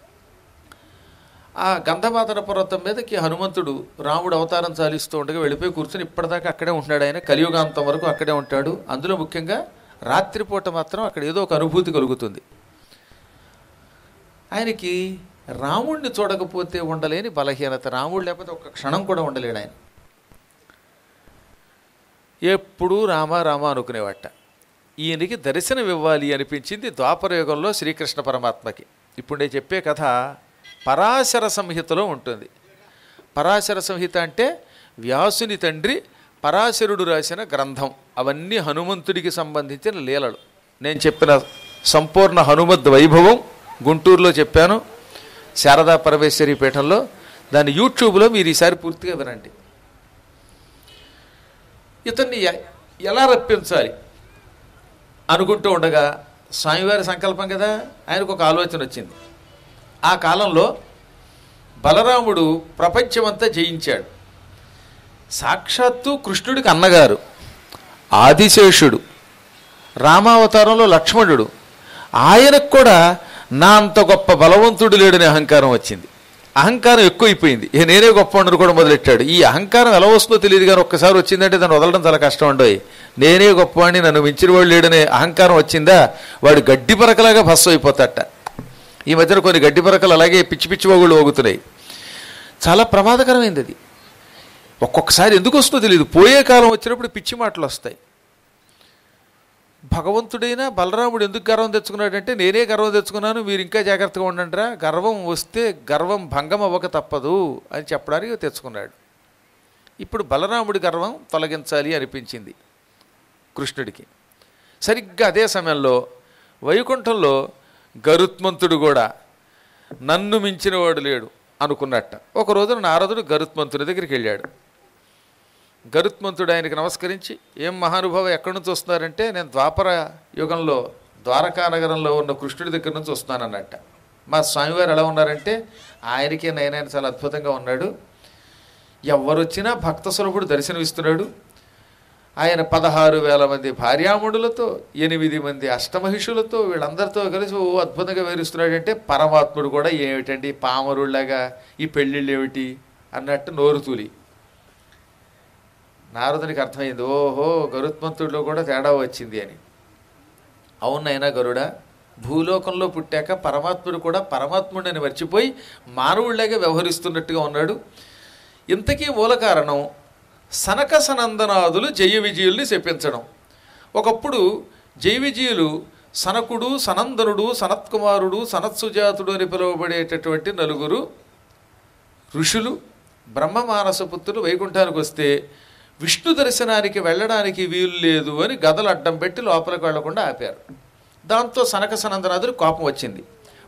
ఆ గంధమాదన పర్వతం మీదకి హనుమంతుడు రాముడు అవతారం చాలిస్తూ ఉండగా వెళ్ళిపోయి కూర్చొని ఇప్పటిదాకా అక్కడే ఉంటున్నాడు. ఆయన కలియుగాంతం వరకు అక్కడే ఉంటాడు. అందులో ముఖ్యంగా రాత్రిపూట మాత్రం అక్కడ ఏదో ఒక అనుభూతి కలుగుతుంది. ఆయనకి రాముడిని చూడకపోతే ఉండలేని బలహీనత. రాముడు లేకపోతే ఒక క్షణం కూడా ఉండలేడు ఆయన. ఎప్పుడూ రామ రామ అనుకునేవాట. ఈయనకి దర్శనం ఇవ్వాలి అనిపించింది ద్వాపర యుగంలో శ్రీకృష్ణ పరమాత్మకి. ఇప్పుడు నేను చెప్పే కథ పరాశర సంహితలో ఉంటుంది. పరాశర సంహిత అంటే వ్యాసుని తండ్రి పరాశరుడు రాసిన గ్రంథం. అవన్నీ హనుమంతుడికి సంబంధించిన లీలలు. నేను చెప్పిన సంపూర్ణ హనుమద్ వైభవం గుంటూరులో చెప్పాను, శారదా పరమేశ్వరి పీఠంలో. దాన్ని యూట్యూబ్లో మీరు ఈసారి పూర్తిగా వినండి. ఇతన్ని ఎలా రప్పించాలి అనుకుంటూ ఉండగా స్వామివారి సంకల్పం కదా, ఆయనకు ఒక ఆలోచన వచ్చింది. ఆ కాలంలో బలరాముడు ప్రపంచమంతా జయించాడు. సాక్షాత్తు కృష్ణుడికి అన్నగారు ఆదిశేషుడు, రామావతారంలో లక్ష్మణుడు. ఆయనకు కూడా నా అంత గొప్ప బలవంతుడు లేడని అహంకారం వచ్చింది. అహంకారం ఎక్కువైపోయింది. ఇక నేనే గొప్ప ఉండరు కూడా మొదలెట్టాడు. ఈ అహంకారం ఎలా వస్తుందో తెలియదు కానీ ఒక్కసారి వచ్చిందంటే దాన్ని వదలడం చాలా కష్టం ఉండవు. నేనే గొప్పవాడిని, నన్ను మించిన వాడు లేడనే అహంకారం వచ్చిందా వాడు గడ్డి పరకలాగా భస్వం అయిపోతాట. ఈ మధ్యన కొన్ని గడ్డి పరకలు అలాగే పిచ్చి పిచ్చి వాగుళ్ళు ఓగుతున్నాయి. చాలా ప్రమాదకరమైంది అది. ఒక్కొక్కసారి ఎందుకు వస్తుందో తెలియదు. పోయే కాలం వచ్చినప్పుడు పిచ్చి మాటలు వస్తాయి. భగవంతుడైనా బలరాముడు ఎందుకు గర్వం తెచ్చుకున్నాడంటే నేనే గర్వం తెచ్చుకున్నాను, మీరు ఇంకా జాగ్రత్తగా ఉండండిరా, గర్వం వస్తే గర్వం భంగం అవ్వక తప్పదు అని చెప్పడానికి తెచ్చుకున్నాడు. ఇప్పుడు బలరాముడి గర్వం తొలగించాలి అనిపించింది కృష్ణుడికి. సరిగ్గా అదే సమయంలో వైకుంఠంలో గరుత్మంతుడు కూడా నన్ను మించిన వాడు లేడు అనుకున్నట్ట. ఒక రోజున నారదుడు గరుత్మంతుడి దగ్గరికి వెళ్ళాడు. గరుత్మంతుడు ఆయనకి నమస్కరించి, ఏం మహానుభావ ఎక్కడి నుంచి వస్తున్నారంటే, నేను ద్వాపర యుగంలో ద్వారకా నగరంలో ఉన్న కృష్ణుడి దగ్గర నుంచి వస్తున్నానన్నట్ట. మా స్వామివారు ఎలా ఉన్నారంటే ఆయనకే నయనాయన చాలా అద్భుతంగా ఉన్నాడు. ఎవరు వచ్చినా భక్త సులభుడు దర్శనమిస్తున్నాడు. ఆయన పదహారు వేల మంది భార్యాముడులతో, ఎనిమిది మంది అష్టమహిషులతో, వీళ్ళందరితో కలిసి ఓ అద్భుతంగా వివరిస్తున్నాడంటే పరమాత్ముడు కూడా ఏమిటండి పామరుళ్ళగా ఈ పెళ్ళిళ్ళు ఏమిటి అన్నట్టు నోరు తూలి. నారదునికి అర్థమైంది, ఓహో గరుత్మంతుడిలో కూడా తేడా వచ్చింది అని. అవునైనా గరుడా, భూలోకంలో పుట్టాక పరమాత్ముడు కూడా పరమాత్ముడిని మర్చిపోయి మానవుడిలాగా వ్యవహరిస్తున్నట్టుగా ఉన్నాడు. ఇంతకీ మూల కారణం సనక సనందనాదులు జయ విజయుల్ని శపించడం. ఒకప్పుడు జయ విజయులు సనకుడు, సనందనుడు, సనత్కుమారుడు, సనత్సుజాతుడు అని పిలువబడేటటువంటి నలుగురు ఋషులు బ్రహ్మమానసపుత్రులు వైకుంఠానికి వస్తే విష్ణు దర్శనానికి వెళ్ళడానికి వీలు లేదు అని గదలు అడ్డం పెట్టి లోపలికి వెళ్లకుండా ఆపారు. దాంతో సనక సనందనాదులు కోపం వచ్చింది.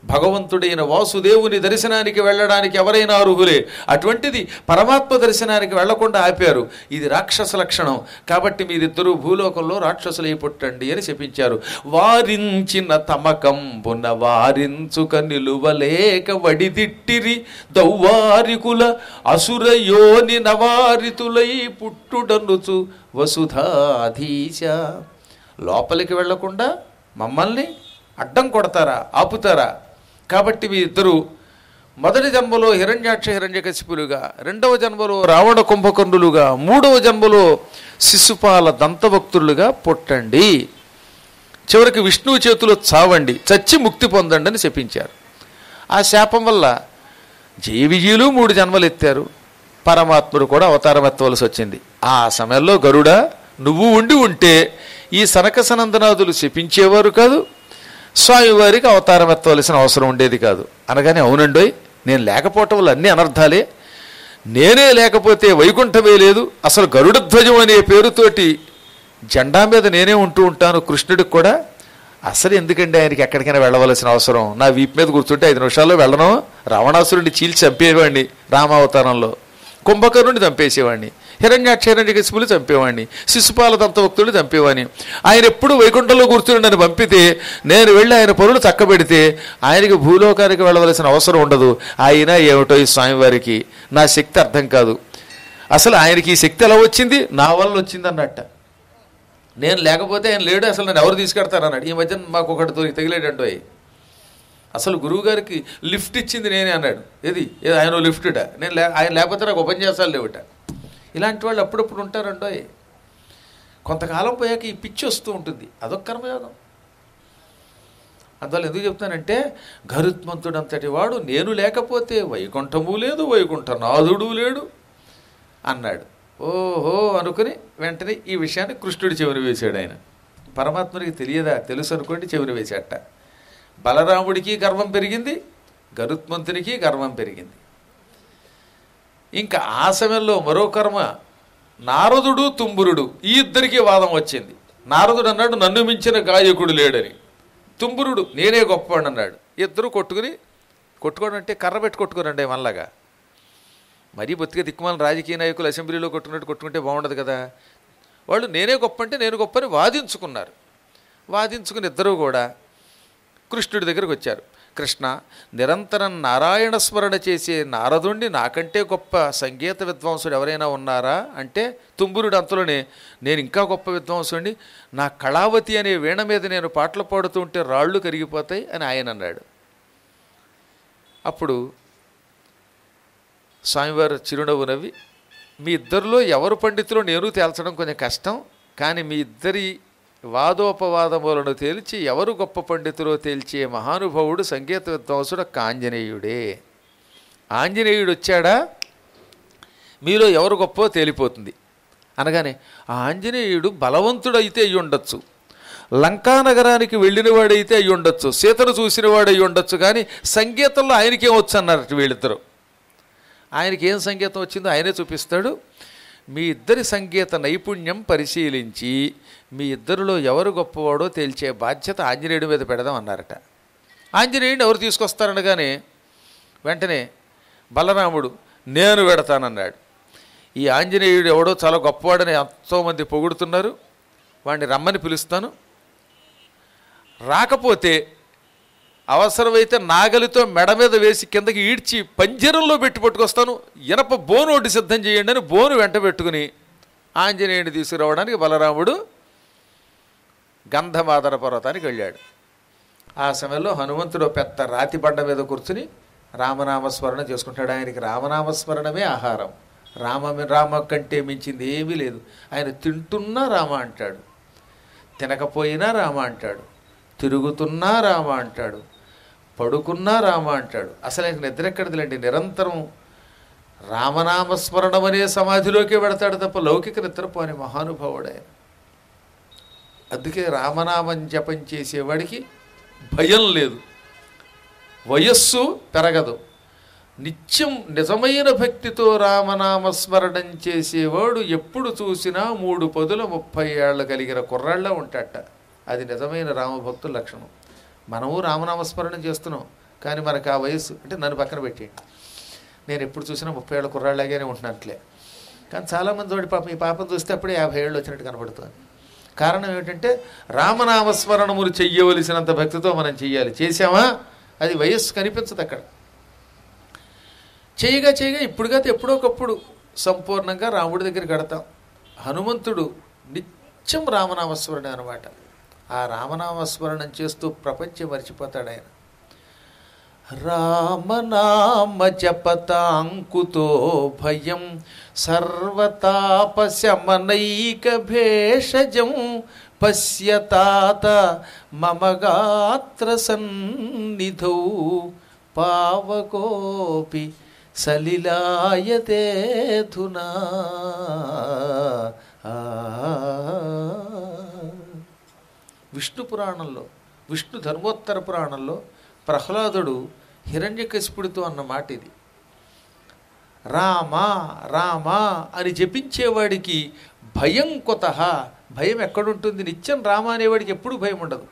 భగవంతుడైన వాసుదేవుని దర్శనానికి వెళ్ళడానికి ఎవరైనా అర్హులే. అటువంటిది పరమాత్మ దర్శనానికి వెళ్లకుండా ఆపారు. ఇది రాక్షస లక్షణం. కాబట్టి మీరిద్దరూ భూలోకంలో రాక్షసులై పుట్టండి అని శపించారు. వారించిన తమకంబున వారించుక నిలువలేక వడిదిట్టిరి దౌవారికుల అసురయోని నవారితులై పుట్టుడనుచు వసుధాధీశ. లోపలికి వెళ్లకుండా మమ్మల్ని అడ్డం కొడతారా, ఆపుతారా? కాబట్టి మీ ఇద్దరు మొదటి జన్మలో హిరణ్యాక్ష హిరణ్యకశిపులుగా, రెండవ జన్మలో రావణ కుంభకర్ణులుగా, మూడవ జన్మలో శిశుపాల దంతభక్తులుగా పుట్టండి. చివరికి విష్ణువు చేతిలో చావండి, చచ్చి ముక్తి పొందండి అని శపించారు. ఆ శాపం వల్ల జయ విజయులు మూడు జన్మలు ఎత్తారు. పరమాత్ముడు కూడా అవతారం ఎత్తవలసి వచ్చింది. ఆ సమయంలో గరుడ నువ్వు ఉండి ఉంటే ఈ సనక సనందనాథులు శపించేవారు కాదు, స్వామివారికి అవతారం ఎత్తవలసిన అవసరం ఉండేది కాదు. అనగానే అవునండోయ్, నేను లేకపోవటం వల్ల అన్ని అనర్థాలే, నేనే లేకపోతే వైకుంఠమే లేదు, అసలు గరుడ ధ్వజం అనే పేరుతోటి జెండా మీద నేనే ఉంటూ ఉంటాను కృష్ణుడికి కూడా. అసలు ఎందుకండి ఆయనకి ఎక్కడికైనా వెళ్ళవలసిన అవసరం? నా వీపు మీద కూర్చుంటే ఐదు నిమిషాల్లో వెళ్ళను. రావణాసురుడిని చీల్చి చంపేవాడిని రామావతారంలో, కుంభకర్ణుడిని చంపేసేవాడిని, హిరణ్యాక్ష హిరణ్యకశిపులు చంపేవాడిని, శిశుపాల దంతభక్తుడు చంపేవాడిని. ఆయన ఎప్పుడు వైకుంఠంలో కూర్చుని నన్ను పంపితే నేను వెళ్ళి ఆయన పనులు చక్కబెడితే ఆయనకి భూలోకానికి వెళ్ళవలసిన అవసరం ఉండదు. ఆయన ఏమిటో ఈ స్వామివారికి నా శక్తి అర్థం కాదు. అసలు ఆయనకి ఈ శక్తి ఎలా వచ్చింది? నా వల్ల వచ్చింది అన్నట్ట. నేను లేకపోతే ఆయన లేడు, అసలు నన్ను ఎవరు తీసుకెడతారన్నాడు. ఈ మధ్యన మాకు ఒకటి తగిలేటంటో అసలు గురువుగారికి లిఫ్ట్ ఇచ్చింది నేనే అన్నాడు. ఏది ఆయన లిఫ్ట్ట, నేను లే ఆయన లేకపోతే నాకు ఉపన్యాసాలు లేవుట. ఇలాంటి వాళ్ళు అప్పుడప్పుడు ఉంటారండో. కొంతకాలం పోయాక ఈ పిచ్చి వస్తూ ఉంటుంది. అదొక కర్మయోగం. అందువల్ల ఎందుకు చెప్తానంటే, గరుత్మంతుడు అంతటి వాడు నేను లేకపోతే వైకుంఠము లేదు, వైకుంఠనాథుడు లేడు అన్నాడు. ఓహో అనుకుని వెంటనే ఈ విషయాన్ని కృష్ణుడి చెవిని వేశాడు. ఆయన పరమాత్మనికి తెలియదా? తెలుసు అనుకోండి, చెవిని వేశాట. బలరాముడికి గర్వం పెరిగింది, గరుత్మంతునికి గర్వం పెరిగింది. ఇంకా ఆ సమయంలో మరో కర్మ, నారదుడు తుంబురుడు ఈ ఇద్దరికీ వాదం వచ్చింది. నారదుడు అన్నాడు నన్ను మించిన గాయకుడు లేడని, తుంబురుడు నేనే గొప్పవాడు అన్నాడు. ఇద్దరు కొట్టుకుని, కొట్టుకోవడం అంటే కర్ర పెట్టి కొట్టుకోరండి మళ్ళాగా. మరీ బొత్తిగా దిక్కుమాల రాజకీయ నాయకులు అసెంబ్లీలో కొట్టుకున్నట్టు కొట్టుకుంటే బాగుండదు కదా. వాళ్ళు నేనే గొప్ప అంటే నేను గొప్ప అని వాదించుకున్నారు. వాదించుకుని ఇద్దరూ కూడా కృష్ణుడి దగ్గరకు వచ్చారు. కృష్ణ, నిరంతరం నారాయణ స్మరణ చేసే నారదుణ్ణి నాకంటే గొప్ప సంగీత విద్వాంసుడు ఎవరైనా ఉన్నారా అంటే, తుంబురుడు అంతలోనే నేను ఇంకా గొప్ప విద్వాంసుడిని, నా కళావతి అనే వీణ మీద నేను పాటలు పాడుతూ ఉంటే రాళ్ళు కరిగిపోతాయి అని ఆయన అన్నాడు. అప్పుడు స్వామివారు చిరునవ్వు నవ్వి, మీ ఇద్దరిలో ఎవరు పండితులో నేను తేల్చడం కొంచెం కష్టం, కానీ మీ ఇద్దరి వాదోపవాదములను తేల్చి ఎవరు గొప్ప పండితులో తేల్చే మహానుభావుడు సంగీత విద్వాంసుడు ఆంజనేయుడే. ఆంజనేయుడు వచ్చాడా మీలో ఎవరు గొప్పో తేలిపోతుంది అనగానే, ఆ ఆంజనేయుడు బలవంతుడు అయితే అయ్యి ఉండొచ్చు, లంకా నగరానికి వెళ్ళినవాడైతే అయ్యి ఉండొచ్చు, సీతను చూసినవాడు అయ్యి ఉండొచ్చు, కానీ సంగీతంలో ఆయనకేం వచ్చు అన్నారు వీళ్ళిద్దరు. ఆయనకి ఏం సంగీతం వచ్చిందో ఆయనే చూపిస్తాడు. మీ ఇద్దరి సంగీత నైపుణ్యం పరిశీలించి మీ ఇద్దరిలో ఎవరు గొప్పవాడో తేల్చే బాధ్యత ఆంజనేయుడి మీద పెడదాం అన్నారట. ఆంజనేయుడిని ఎవరు తీసుకొస్తారనగానే వెంటనే బలరాముడు నేను పెడతానన్నాడు. ఈ ఆంజనేయుడు ఎవడో చాలా గొప్పవాడని ఎంతోమంది పొగుడుతున్నారు, వాడిని రమ్మని పిలుస్తాను, రాకపోతే అవసరమైతే నాగలితో మెడ మీద వేసి కిందకి ఈడ్చి పంజరంలో పెట్టి పట్టుకొస్తాను, ఇనప బోను ఒకటి సిద్ధం చేయండి అని బోను వెంట పెట్టుకుని ఆంజనేయుడిని తీసుకురావడానికి బలరాముడు గంధమాదర పర్వతానికి వెళ్ళాడు. ఆ సమయంలో హనుమంతుడు పెద్ద రాతి బండ మీద కూర్చుని రామనామస్మరణ చేసుకుంటాడు. ఆయనకి రామనామస్మరణమే ఆహారం. రామ రామ కంటే మించింది ఏమీ లేదు. ఆయన తింటున్నా రామ అంటాడు, తినకపోయినా రామ అంటాడు, తిరుగుతున్నా రామ అంటాడు, పడుకున్నా రామ అంటాడు. అసలు ఆయనకు నిద్ర ఎక్కడిదిలేండి, నిరంతరం రామనామస్మరణం అనే సమాధిలోకి వెడతాడు తప్ప లౌకిక నిద్రపోని మహానుభావుడు ఆయన. అందుకే రామనామం జపం చేసేవాడికి భయం లేదు, వయస్సు పెరగదు. నిత్యం నిజమైన భక్తితో రామనామస్మరణం చేసేవాడు ఎప్పుడు చూసినా మూడు పదుల ముప్పై ఏళ్ళు కలిగిన కుర్రాళ్ళ ఉంటాట. అది నిజమైన రామభక్తుల లక్షణం. మనము రామనామస్మరణం చేస్తున్నాం, కానీ మనకు ఆ వయసు అంటే నన్ను పక్కన పెట్టేయండి, నేను ఎప్పుడు చూసినా ముప్పై ఏళ్ళ కుర్రాళ్ళగానే ఉంటున్నట్లే. కానీ చాలామంది వాడి పాపం ఈ పాపం చూస్తే అప్పుడే యాభై ఏళ్ళు వచ్చినట్టు కనబడుతుంది. కారణం ఏమిటంటే రామనామస్మరణములు చెయ్యవలసినంత భక్తితో మనం చెయ్యాలి. చేసామా అది వయస్సు కనిపించదు అక్కడ. చేయగా చేయగా ఇప్పుడు కాదు ఎప్పుడో ఒకప్పుడు సంపూర్ణంగా రాముడి దగ్గరికి గడతాం. హనుమంతుడు నిత్యం రామనామస్మరణ అనమాట. ఆ రామనామస్మరణం చేస్తూ ప్రపంచం మర్చిపోతాడు ఆయన. రామనామ జపతాంకుతో భయం సర్వతాపశమనైక భేషజం పశ్యతాత మమ గాత్ర సన్నిధౌ పావకోపి సలిలాయతే ధునా. విష్ణు పురాణంలో, విష్ణు ధర్మోత్తర పురాణంలో ప్రహ్లాదుడు హిరణ్యకశిపుడితో అన్న మాట ఇది. రామా రామా అని జపించేవాడికి భయం కొతః, భయం ఎక్కడుంటుంది? నిత్యం రామ అనేవాడికి ఎప్పుడూ భయం ఉండదు.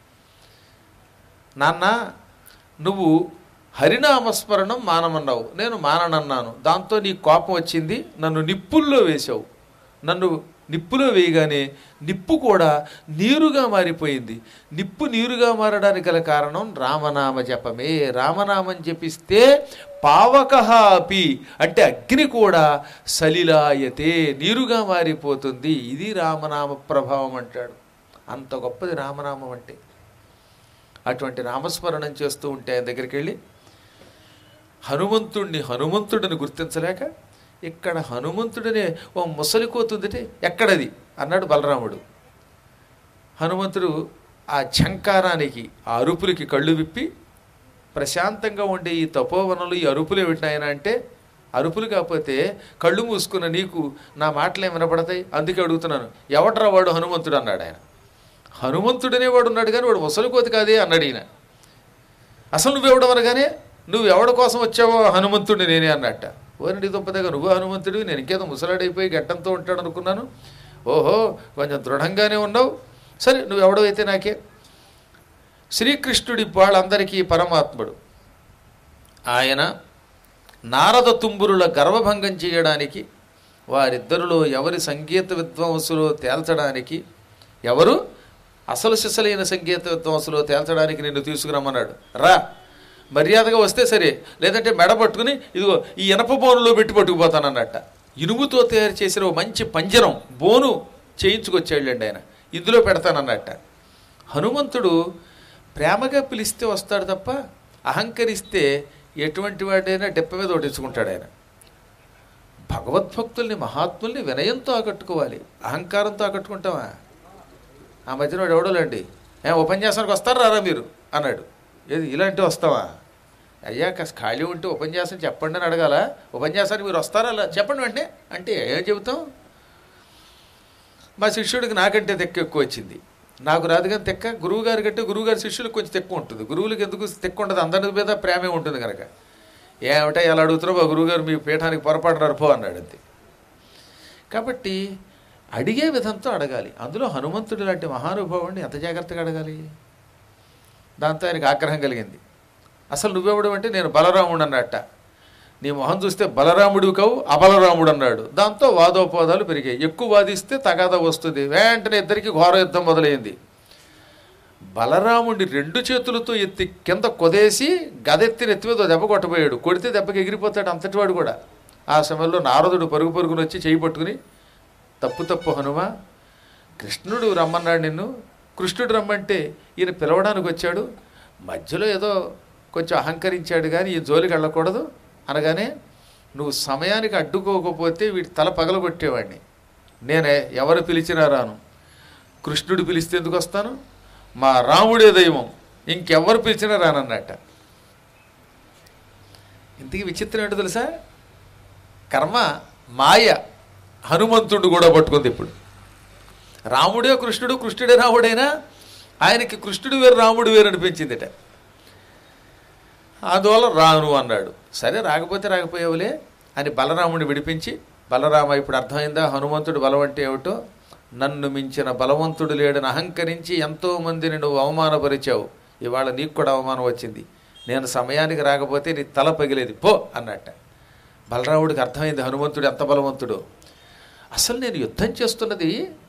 నాన్న నువ్వు హరినామస్మరణం మానమన్నావు, నేను మాననన్నాను, దాంతో నీ కోపం వచ్చింది, నన్ను నిప్పుల్లో వేశావు. నన్ను నిప్పులో వేయగానే నిప్పు కూడా నీరుగా మారిపోయింది. నిప్పు నీరుగా మారడానికి గల కారణం రామనామ జపమే. రామనామం జపిస్తే పావకః అపి అంటే అగ్ని కూడా సలిలాయతే నీరుగా మారిపోతుంది. ఇది రామనామ ప్రభావం అంటాడు. అంత గొప్పది రామనామం అంటే. అటువంటి నామస్మరణం చేస్తూ ఉంటే ఆయన దగ్గరికి వెళ్ళి హనుమంతుడిని హనుమంతుడిని గుర్తించలేక ఇక్కడ హనుమంతుడినే ఓ ముసలి కోతుందిటే ఎక్కడది అన్నాడు బలరాముడు. హనుమంతుడు ఆ ఝంకారానికి ఆ అరుపులకి కళ్ళు విప్పి ప్రశాంతంగా ఉండే ఈ తపోవనంలో ఈ అరుపులు ఏమిటినాయన అంటే, అరుపులు కాకపోతే కళ్ళు మూసుకున్న నీకు నా మాటలు ఏమి వినపడతాయి, అందుకే అడుగుతున్నాను, ఎవడరా వాడు హనుమంతుడు అన్నాడు ఆయన. హనుమంతుడనే వాడు ఉన్నాడు కానీ వాడు ముసలి కోతి కాదే అన్నాడు ఈయన. అసలు నువ్వెవడం అనగానే నువ్వు ఎవడి కోసం వచ్చావో హనుమంతుడిని నేనే అన్నట్ట. ఓనండి దుంపదగా నువ్వు హనుమంతుడివి, నేను ఇంకేదో ముసలాడైపోయి గట్టంతో ఉంటాడు అనుకున్నాను. ఓహో కొంచెం దృఢంగానే ఉన్నావు, సరే నువ్వెవడో అయితే నాకే. శ్రీకృష్ణుడి వాళ్ళందరికీ పరమాత్ముడు. ఆయన నారద తుంబురుల గర్వభంగం చేయడానికి, వారిద్దరిలో ఎవరి సంగీత విద్వాంసులో తేల్చడానికి, ఎవరు అసలు సిసలైన సంగీత విద్వాంసులో తేల్చడానికి నిన్ను తీసుకురమ్మన్నాడు. రా, మర్యాదగా వస్తే సరే, లేదంటే మెడ పట్టుకుని ఇదిగో ఈ ఇనప బోనులో పెట్టి పట్టుకుపోతానన్నట్ట. ఇనుముతో తయారు చేసిన ఓ మంచి పంజరం బోను చేయించుకొచ్చాళ్ళండి ఆయన, ఇందులో పెడతానన్నట్ట. హనుమంతుడు ప్రేమగా పిలిస్తే వస్తాడు తప్ప అహంకరిస్తే ఎటువంటి వాడైనా డెప్ప మీద ఒడించుకుంటాడు ఆయన. భగవద్భక్తుల్ని మహాత్ముల్ని వినయంతో ఆకట్టుకోవాలి, అహంకారంతో ఆకట్టుకుంటావా? ఆ మధ్యన వాడు ఎవడోలేండి, ఏ ఉపన్యాసానికి వస్తారా రారా మీరు అన్నాడు. ఏది ఇలాంటివి వస్తావా? అయ్యా కాస్త ఖాళీ ఉంటే ఉపన్యాసం చెప్పండి అని అడగాల. ఉపన్యాసానికి మీరు వస్తారా అలా చెప్పండి వెంటనే అంటే ఏం చెబుతాం? మా శిష్యుడికి నాకంటే తెక్క ఎక్కువ వచ్చింది, నాకు రాదు కానీ తెక్క గురువుగారి కంటే గురువుగారి శిష్యులకు కొంచెం తెక్కువ ఉంటుంది. గురువులకు ఎందుకు తెక్క ఉండదు, అందరి మీద ప్రేమే ఉంటుంది కనుక. ఏమిటా ఎలా అడుగుతున్నారో మా గురువుగారు మీ పీఠానికి పొరపాటు నరపో అన్నాడు అంతే. కాబట్టి అడిగే విధంతో అడగాలి. అందులో హనుమంతుడు లాంటి మహానుభావుడిని ఎంత జాగ్రత్తగా అడగాలి. దాంతో ఆయనకు ఆగ్రహం కలిగింది. అసలు నువ్వెవడు అంటే నేను బలరాముడు అన్నట్ట. నీ మొహం చూస్తే బలరాముడు కావు అబలరాముడు అన్నాడు. దాంతో వాదోపవాదాలు పెరిగాయి. ఎక్కువ వాదిస్తే తగాదా వస్తుంది. వెంటనే ఇద్దరికి ఘోర యుద్ధం మొదలైంది. బలరాముడిని రెండు చేతులతో ఎత్తి కింద కొదేసి గదెత్తి నెత్తి మీద దెబ్బ కొట్టబోయాడు. కొడితే దెబ్బకి ఎగిరిపోతాడు అంతటి వాడు కూడా. ఆ సమయంలో నారదుడు పరుగు పరుగును వచ్చి చేయి పట్టుకుని, తప్పు తప్పు హనుమ, కృష్ణుడు రమ్మన్నాడు నిన్ను, కృష్ణుడు రమ్మంటే ఈయన పిలవడానికి వచ్చాడు, మధ్యలో ఏదో కొంచెం అహంకరించాడు కానీ ఈ జోలికి వెళ్ళకూడదు అనగానే, నువ్వు సమయానికి అడ్డుకోకపోతే వీటి తల పగలగొట్టేవాడిని. నేనే ఎవరు పిలిచినా రాను, కృష్ణుడు పిలిస్తే ఎందుకు వస్తాను, మా రాముడే దైవం, ఇంకెవరు పిలిచినా రానన్నట్ట. ఇంతకీ విచిత్రం ఏంటో తెలుసా? కర్మ మాయ హనుమంతుడు కూడా పట్టుకుంది. ఇప్పుడు రాముడే కృష్ణుడు, కృష్ణుడే రాముడైనా ఆయనకి కృష్ణుడు వేరు రాముడు వేరు అనిపించిందిట. అందువల్ల రాను అన్నాడు. సరే రాకపోతే రాకపోయావులే అని బలరాముడిని విడిపించి, బలరామ ఇప్పుడు అర్థమైందా హనుమంతుడు బలం అంటే ఏమిటో, నన్ను మించిన బలవంతుడు లేడని అహంకరించి ఎంతోమందిని నువ్వు అవమానపరిచావు, ఇవాళ నీకు కూడా అవమానం వచ్చింది, నేను సమయానికి రాకపోతే నీ తల పగిలేది పో అన్నట్ట. బలరాముడికి అర్థమైంది హనుమంతుడు ఎంత బలవంతుడు. అసలు నేను యుద్ధం చేస్తున్నది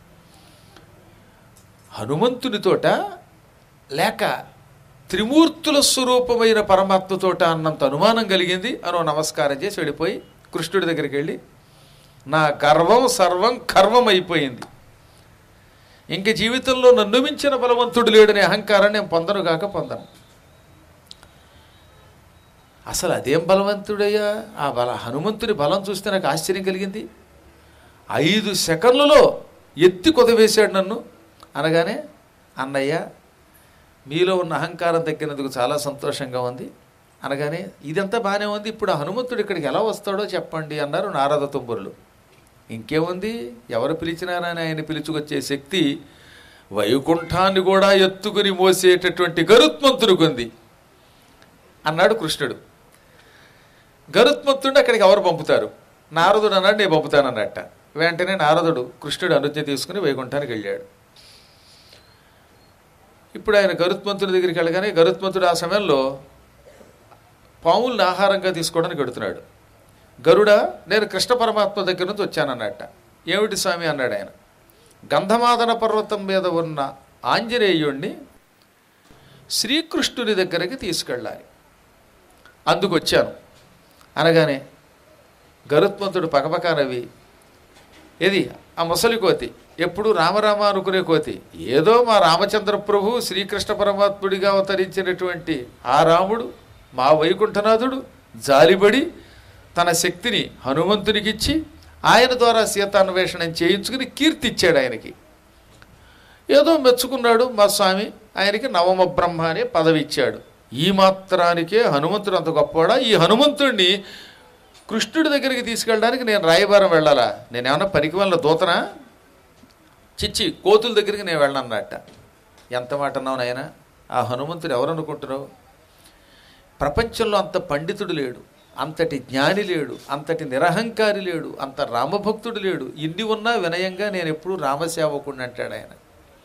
హనుమంతునితోట లేక త్రిమూర్తుల స్వరూపమైన పరమాత్మతోట అన్నంత అనుమానం కలిగింది అని నమస్కారం చేసి వెళ్ళిపోయి కృష్ణుడి దగ్గరికి వెళ్ళి నా గర్వం సర్వం కర్వం అయిపోయింది, ఇంక జీవితంలో నన్ను మించిన బలవంతుడు లేడనే అహంకారాన్ని నేను పొందను కాక పొందను. అసలు అదేం బలవంతుడయ్యా, ఆ బల హనుమంతుని బలం చూస్తే నాకు ఆశ్చర్యం కలిగింది. ఐదు సెకండ్లలో ఎత్తి కొదవేశాడు నన్ను అనగానే, అన్నయ్య మీలో ఉన్న అహంకారం తగ్గినందుకు చాలా సంతోషంగా ఉంది అనగానే, ఇదంతా బాగానే ఉంది, ఇప్పుడు ఆ హనుమంతుడు ఇక్కడికి ఎలా వస్తాడో చెప్పండి అన్నారు నారద తుంబురులు. ఇంకేముంది, ఎవరు పిలిచినారని ఆయన పిలుచుకొచ్చే శక్తి వైకుంఠాన్ని కూడా ఎత్తుకుని మోసేటటువంటి గరుత్మంతుడికి ఉంది అన్నాడు కృష్ణుడు. గరుత్మంతుడిని అక్కడికి ఎవరు పంపుతారు? నారదుడు అన్నాడు నేను పంపుతానన్నట్ట. వెంటనే నారదుడు కృష్ణుడు అనుజ్ఞ తీసుకుని వైకుంఠానికి వెళ్ళాడు. ఇప్పుడు ఆయన గరుత్మంతుడి దగ్గరికి వెళ్ళగానే గరుత్మంతుడు ఆ సమయంలో పాములను ఆహారంగా తీసుకోవడానికి వెడుతున్నాడు. గరుడ నేను కృష్ణ పరమాత్మ దగ్గర నుంచి వచ్చానన్నట్ట. ఏమిటి స్వామి అన్నాడు ఆయన. గంధమాదన పర్వతం మీద ఉన్న ఆంజనేయుణ్ణి శ్రీకృష్ణుని దగ్గరికి తీసుకెళ్ళాలి, అందుకు వచ్చాను అనగానే గరుత్మంతుడు పకపక నవ్వి, ఏది ఆ ముసలి కోతి, ఎప్పుడు రామరామ అనుకునే కోతి, ఏదో మా రామచంద్ర ప్రభు శ్రీకృష్ణ పరమాత్ముడిగా అవతరించినటువంటి ఆ రాముడు మా వైకుంఠనాథుడు జాలిబడి తన శక్తిని హనుమంతునికిచ్చి ఆయన ద్వారా సీతాన్వేషణం చేయించుకుని కీర్తి ఇచ్చాడు ఆయనకి. ఏదో మెచ్చుకున్నాడు మా స్వామి, ఆయనకి నవమ బ్రహ్మ అనే పదవి ఇచ్చాడు. ఈ మాత్రానికే హనుమంతుడు అంత గొప్పవాడా? ఈ హనుమంతుడిని కృష్ణుడి దగ్గరికి తీసుకెళ్ళడానికి నేను రాయబారం వెళ్ళాలా? నేనేమన్నా పనికి వల్ల దూతనా? చిచ్చి, కోతుల దగ్గరికి నేను వెళ్ళనన్నట్ట. ఎంత మాట అన్నావు నాయన. ఆ హనుమంతుడు ఎవరు అనుకుంటున్నావు? ప్రపంచంలో అంత పండితుడు లేడు, అంతటి జ్ఞాని లేడు, అంతటి నిరహంకారి లేడు, అంత రామభక్తుడు లేడు. ఇన్ని ఉన్నా వినయంగా నేను ఎప్పుడూ రామసేవకుడిని అంటాడు ఆయన.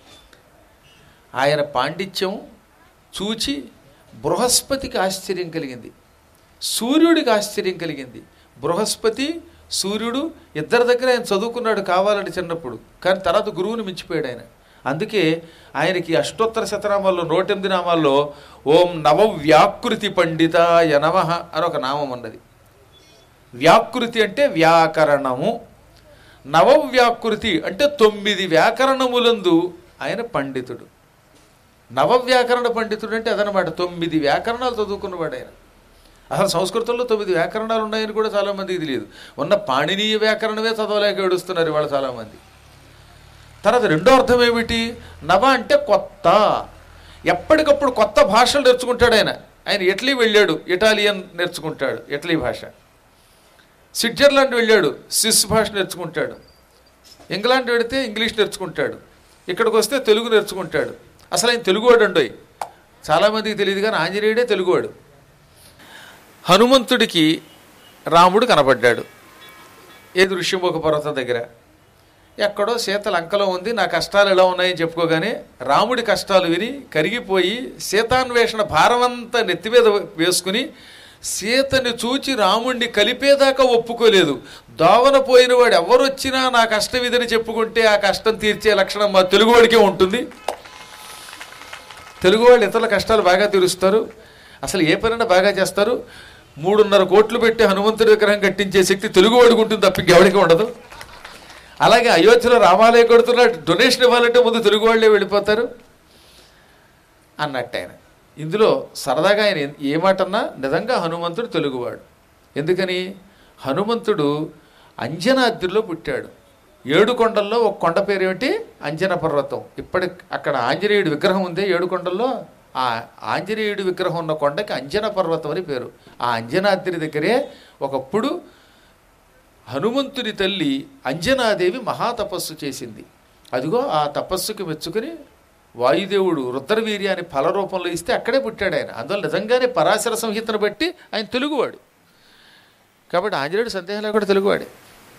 ఆయన పాండిత్యం చూచి బృహస్పతికి ఆశ్చర్యం కలిగింది, సూర్యుడికి ఆశ్చర్యం కలిగింది. బృహస్పతి సూర్యుడు ఇద్దరి దగ్గర ఆయన చదువుకున్నాడు కావాలని చిన్నప్పుడు, కానీ తర్వాత గురువుని మించిపోయాడు ఆయన. అందుకే ఆయనకి అష్టోత్తర శతనామాల్లో నూటెనిమిది నామాల్లో ఓం నవ వ్యాకృతి పండితాయ నమః అని ఒక నామం ఉన్నది. వ్యాకృతి అంటే వ్యాకరణము, నవ వ్యాకృతి అంటే తొమ్మిది వ్యాకరణములందు ఆయన పండితుడు. నవవ్యాకరణ పండితుడు అంటే అదనమాట, తొమ్మిది వ్యాకరణాలు చదువుకున్నవాడు ఆయన. అసలు సంస్కృతంలో తొమ్మిది వ్యాకరణాలు ఉన్నాయని కూడా చాలామందికి తెలియదు. ఉన్న పాణినీయ వ్యాకరణమే చదవలేక ఏడుస్తున్నారు ఇవాళ చాలామంది. తర్వాత రెండో అర్థం ఏమిటి? నవ అంటే కొత్త, ఎప్పటికప్పుడు కొత్త భాషలు నేర్చుకుంటాడు ఆయన. ఆయన ఇటలీ వెళ్ళాడు, ఇటాలియన్ నేర్చుకుంటాడు, ఇటలీ భాష. స్విట్జర్లాండ్ వెళ్ళాడు, స్విస్ భాష నేర్చుకుంటాడు. ఇంగ్లాండ్ వెడితే ఇంగ్లీష్ నేర్చుకుంటాడు. ఇక్కడికి వస్తే తెలుగు నేర్చుకుంటాడు. అసలు ఆయన తెలుగువాడు అండోయ్, చాలామందికి తెలియదు కానీ ఆంజనేయుడే తెలుగువాడు. హనుమంతుడికి రాముడు కనపడ్డాడు ఏ ఋష్యముఖ పర్వతం దగ్గర. ఎక్కడో సీత లంకలో ఉంది, నా కష్టాలు ఎలా ఉన్నాయని చెప్పుకోగానే రాముడి కష్టాలు విని కరిగిపోయి సీతాన్వేషణ భారమంతా నెత్తిమీద వేసుకుని సీతని చూచి రాముడిని కలిపేదాకా ఒప్పుకోలేదు. దోవన పోయిన వాడు ఎవరు వచ్చినా నా కష్టం ఇదని చెప్పుకుంటే ఆ కష్టం తీర్చే లక్షణం మా తెలుగువాడికే ఉంటుంది. తెలుగువాళ్ళు ఇతరుల కష్టాలు బాగా తీరుస్తారు, అసలు ఏ పనైనా బాగా చేస్తారు. మూడున్నర కోట్లు పెట్టి హనుమంతుడి విగ్రహం కట్టించే శక్తి తెలుగువాడికి ఉంటుంది తప్ప ఇంకెవరికి ఉండదు. అలాగే అయోధ్యలో రామాలయం కడుతున్న డొనేషన్ ఇవ్వాలంటే ముందు తెలుగు వాళ్ళే వెళ్ళిపోతారు అన్నట్టు ఆయన. ఇందులో సరదాగా ఆయన ఏ మాటన్నా నిజంగా హనుమంతుడు తెలుగువాడు. ఎందుకని? హనుమంతుడు అంజనాద్రిలో పుట్టాడు. ఏడు కొండల్లో ఒక కొండ పేరు ఏమిటి? అంజన పర్వతం. ఇప్పటి అక్కడ ఆంజనేయుడి విగ్రహం ఉంది ఏడు కొండల్లో. ఆ ఆంజనేయుడి విగ్రహం ఉన్న కొండకి అంజన పర్వతం అని పేరు. ఆ అంజనాద్రి దగ్గరే ఒకప్పుడు హనుమంతుని తల్లి అంజనాదేవి మహాతపస్సు చేసింది. అదిగో ఆ తపస్సుకి మెచ్చుకుని వాయుదేవుడు రుద్రవీర్యాన్ని ఫల రూపంలో ఇస్తే అక్కడే పుట్టాడు ఆయన. అందువల్ల నిజంగానే పరాశర సంహితను బట్టి ఆయన తెలుగువాడు. కాబట్టి ఆంజనేయుడు సందేహంలో కూడా తెలుగువాడే.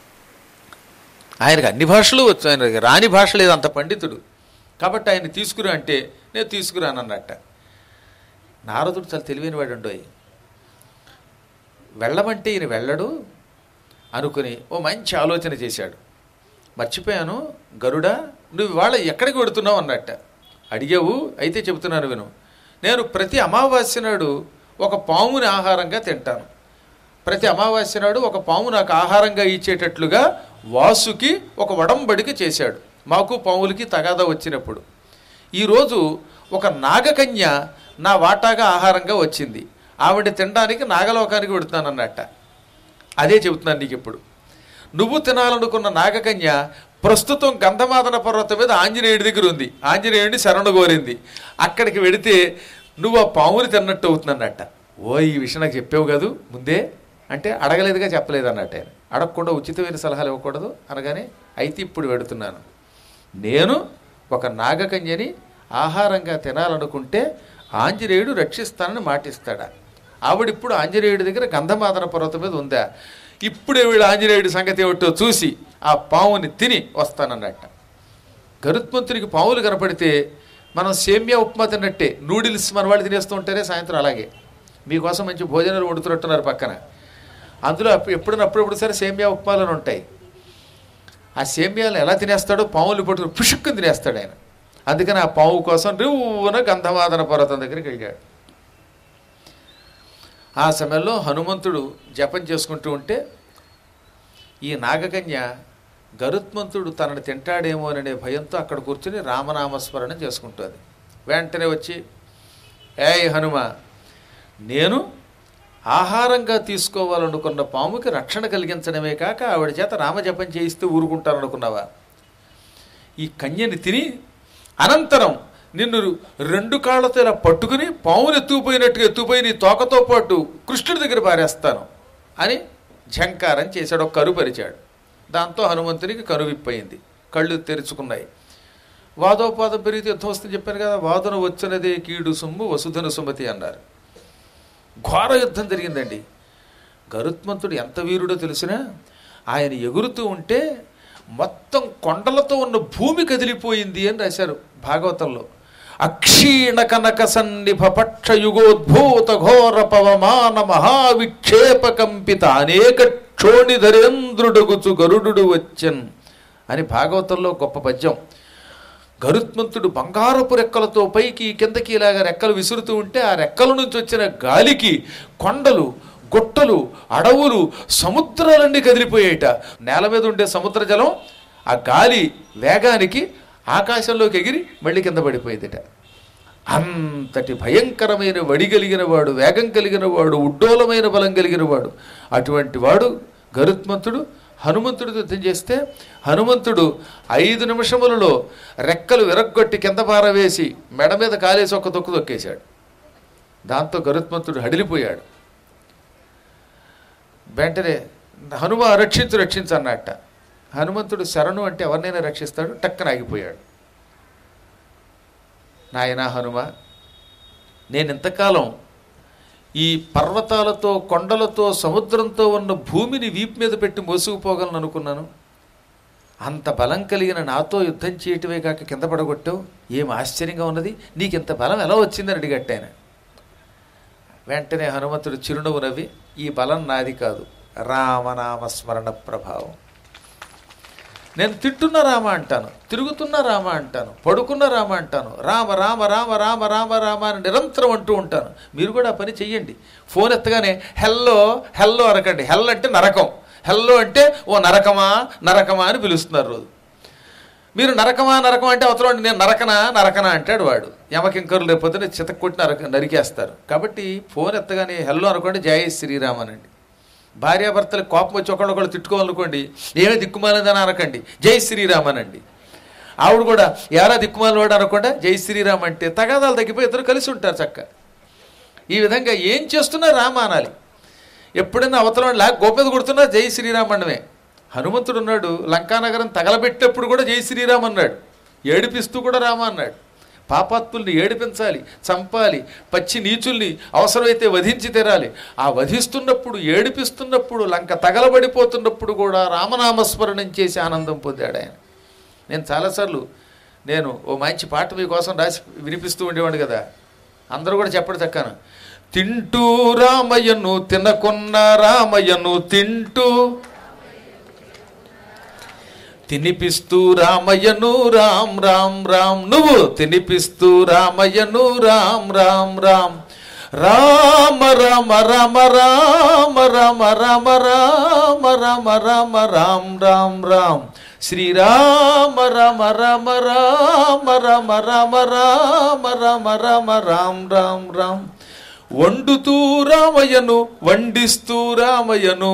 ఆయనకు అన్ని భాషలు వచ్చు, ఆయనకి రాని భాష లేదు, అంత పండితుడు. కాబట్టి ఆయన తీసుకురా అంటే నేను తీసుకురానన్నట్ట. నారదుడు చాలా తెలివైన వాడు ఉండోయి. వెళ్ళమంటే ఈయన వెళ్ళడు అనుకుని ఓ మంచి ఆలోచన చేశాడు. మర్చిపోయాను గరుడా, నువ్వు ఇవాళ ఎక్కడికి వెడుతున్నావు అన్నట్ట. అడిగావు, అయితే చెబుతున్నాను విను. నేను ప్రతి అమావాస్య నాడు ఒక పాముని ఆహారంగా తింటాను. ప్రతి అమావాస్య నాడు ఒక పాము నాకు ఆహారంగా ఇచ్చేటట్లుగా వాసుకి ఒక వడంబడిక చేశాడు. మాకు పాములకి తగాదా వచ్చినప్పుడు ఈరోజు ఒక నాగకన్య నా వాటాగా ఆహారంగా వచ్చింది. ఆవిడ తినడానికి నాగలోకానికి వెడుతున్నానన్నట్ట. అదే చెబుతున్నాను నీకు. ఇప్పుడు నువ్వు తినాలనుకున్న నాగకన్య ప్రస్తుతం గంధమాదన పర్వతం మీద ఆంజనేయుడి దగ్గర ఉంది. ఆంజనేయుడిని శరణు కోరింది. అక్కడికి వెడితే నువ్వు ఆ పాముని తిన్నట్టు అవుతుందన్నట్ట. ఓ ఈ విషయం నాకు చెప్పావు కాదు ముందే అంటే, అడగలేదుగా చెప్పలేదు అన్నట్టు. ఆయన అడగకుండా ఉచితమైన సలహాలు ఇవ్వకూడదు అనగానే, అయితే ఇప్పుడు వెడుతున్నాను. నేను ఒక నాగకన్యని ఆహారంగా తినాలనుకుంటే ఆంజనేయుడు రక్షిస్తానని మాటిస్తాడా? ఆవిడిప్పుడు ఆంజనేయుడి దగ్గర గంధమాదన పర్వతం మీద ఉందా? ఇప్పుడే వీడు ఆంజనేయుడి సంగతి ఏమిటో చూసి ఆ పావుని తిని వస్తానన్నట్ట. గరుత్మంతునికి పావులు కనపడితే మనం సేమ్యా ఉప్మా తిన్నట్టే, నూడిల్స్ మన వాళ్ళు తినేస్తూ ఉంటారే సాయంత్రం, అలాగే మీకోసం మంచి భోజనాలు వండుతున్నట్టున్నారు పక్కన. అందులో ఎప్పుడైనా అప్పుడప్పుడు సరే సేమ్యా ఉప్మాలను ఉంటాయి. ఆ సేమ్యాలను ఎలా తినేస్తాడో పావులు పట్టుకుని పుషుక్కుని తినేస్తాడు ఆయన. అందుకని ఆ పావు కోసం రివ్వున గంధమాదన పర్వతం దగ్గరికి వెళ్ళాడు. ఆ సమయంలో హనుమంతుడు జపం చేసుకుంటూ ఉంటే ఈ నాగకన్య గరుత్మంతుడు తనని తింటాడేమోననే భయంతో అక్కడ కూర్చుని రామనామస్మరణ చేసుకుంటుంది. వెంటనే వచ్చి, ఏయ్ హనుమ, నేను ఆహారంగా తీసుకోవాలనుకున్న పాముకి రక్షణ కలిగించడమే కాక ఆవిడ చేత రామజపం చేయిస్తూ ఊరుకుంటాననుకున్నావా? ఈ కన్యని తిని అనంతరం నిన్ను రెండు కాళ్ళతో ఇలా పట్టుకుని పాముని ఎత్తుకుపోయినట్టుగా ఎత్తుకుపోయి నీ తోకతో పాటు కృష్ణుడి దగ్గర పారేస్తాను అని ఝంకారం చేశాడు. ఒక కరు పరిచాడు. దాంతో హనుమంతునికి కరువిప్పయింది, కళ్ళు తెరుచుకున్నాయి. వాదోపాదం పెరిగితే యుద్ధం వస్తుంది చెప్పాను కదా. వాదన వచ్చినదే కీడు సొమ్ము వసుధను సుమతి అన్నారు. ఘోర యుద్ధం జరిగిందండి. గరుత్మంతుడు ఎంత వీరుడో తెలిసినా ఆయన ఎగురుతూ ఉంటే మొత్తం కొండలతో ఉన్న భూమి కదిలిపోయింది అని రాశారు భాగవతంలో. అక్షీణ కనక సన్నిభ పక్ష యుగోద్భూత ఘోర పవమాన మహావిక్షేప కంపిత అనేక క్షోణిధరేంద్రుడగుచు గరుడు వచ్చన్ అని భాగవతంలో గొప్ప పద్యం. గరుత్మంతుడు బంగారపు రెక్కలతో పైకి కిందకి ఇలాగా రెక్కలు విసురుతూ ఉంటే ఆ రెక్కల నుంచి వచ్చిన గాలికి కొండలు, గుట్టలు, అడవులు, సముద్రాలన్నీ కదిలిపోయాయిట. నేల మీద ఉండే సముద్ర జలం ఆ గాలి వేగానికి ఆకాశంలోకి ఎగిరి మళ్ళీ కింద పడిపోయిందిట. అంతటి భయంకరమైన వడి కలిగిన వాడు, వేగం కలిగిన వాడు, ఉడ్డోలమైన బలం కలిగిన వాడు. అటువంటి వాడు గరుత్మంతుడు హనుమంతుడు యుద్ధం చేస్తే హనుమంతుడు ఐదు నిమిషములలో రెక్కలు విరగ్గొట్టి కింద పారవేసి మెడ మీద కాలేసి ఒక్క తొక్కు తొక్కేశాడు. దాంతో గరుత్మంతుడు హడిలిపోయాడు. వెంటనే హనుమ రక్షించు రక్షించు అన్నట్ట. హనుమంతుడు శరణు అంటే ఎవరినైనా రక్షిస్తాడు. టక్కన ఆగిపోయాడు. నాయనా హనుమ, నేను ఇంతకాలం ఈ పర్వతాలతో, కొండలతో, సముద్రంతో ఉన్న భూమిని వీపు మీద పెట్టి మోసుకుపోగలను అనుకున్నాను. అంత బలం కలిగిన నాతో యుద్ధం చేయటమే కాక కింద పడగొట్టావు, ఏం ఆశ్చర్యంగా ఉన్నది, నీకు ఇంత బలం ఎలా వచ్చిందని అడిగట్టాయన. వెంటనే హనుమంతుడు చిరునవ్వు నవ్వి, ఈ బలం నాది కాదు, రామనామస్మరణ ప్రభావం. నేను తింటున్న రామ అంటాను, తిరుగుతున్న రామ అంటాను, పడుకున్న రామ అంటాను, రామ రామ రామ రామ రామ రామ అని నిరంతరం అంటూ ఉంటాను. మీరు కూడా ఆ పని చెయ్యండి. ఫోన్ ఎత్తగానే హెల్లో హెల్లో అనకండి. హెల్ అంటే నరకం, హెల్లో అంటే ఓ నరకమా నరకమా అని పిలుస్తున్నారు రోజు. మీరు నరకమా నరకం అంటే అవతల నేను నరకనా నరకనా అంటాడు వాడు. యమకింకరులు రేపొద్దున చితక కొట్టి నరక నరికేస్తారు. కాబట్టి ఫోన్ ఎత్తగానే హెల్లో అనుకోండి, జయ శ్రీరామ్ అనండి. భార్యాభర్తలకు కోపం వచ్చి ఒకళ్ళొకళ్ళు తిట్టుకోవాలనుకోండి, ఏమే దిక్కుమాలని అనకండి, జై శ్రీరామ్ అనండి. ఆవిడ కూడా ఎలా దిక్కుమాలి వాడు అనకుండా జై శ్రీరామ్ అంటే తగాదాలు తగ్గిపోయి ఇద్దరు కలిసి ఉంటారు చక్క. ఈ విధంగా ఏం చేస్తున్నా రామ అనాలి. ఎప్పుడైనా అవతల లేక గోపేద కొడుతున్నా జై శ్రీరామ్ అనమే. హనుమంతుడు ఉన్నాడు, లంకానగరం తగలబెట్టేప్పుడు కూడా జై శ్రీరామ్ అన్నాడు, ఏడిపిస్తూ కూడా రామ అన్నాడు. పాపాత్ముల్ని ఏడిపించాలి, చంపాలి, పచ్చి నీచుల్ని అవసరమైతే వధించి తీరాలి. ఆ వధిస్తున్నప్పుడు, ఏడిపిస్తున్నప్పుడు, లంక తగలబడిపోతున్నప్పుడు కూడా రామనామస్మరణం చేసి ఆనందం పొందాడు ఆయన. నేను చాలాసార్లు నేను ఓ మంచి పాట మీకోసం రాసి వినిపిస్తూ ఉండేవాడు కదా, అందరూ కూడా చెప్పడు చక్కను. తింటూ రామయ్యను తినకున్న రామయ్యను తింటూ తినిపిస్తూ రామయ్యను రామ్ రామ్ రామ్ నువ్వు తినిపిస్తూ రామయ్యను రామ్ రామ్ రామ్ రామ రామ రామ రామ రామ రామ రామ రామ రామ రామ్ రామ్ రామ్ శ్రీరామ రామ రామ రామ రామ రామ రామ రామ రామ రామ్ రామ్ రామ్ వండుతూ రామయ్యను వండిస్తూ రామయ్యను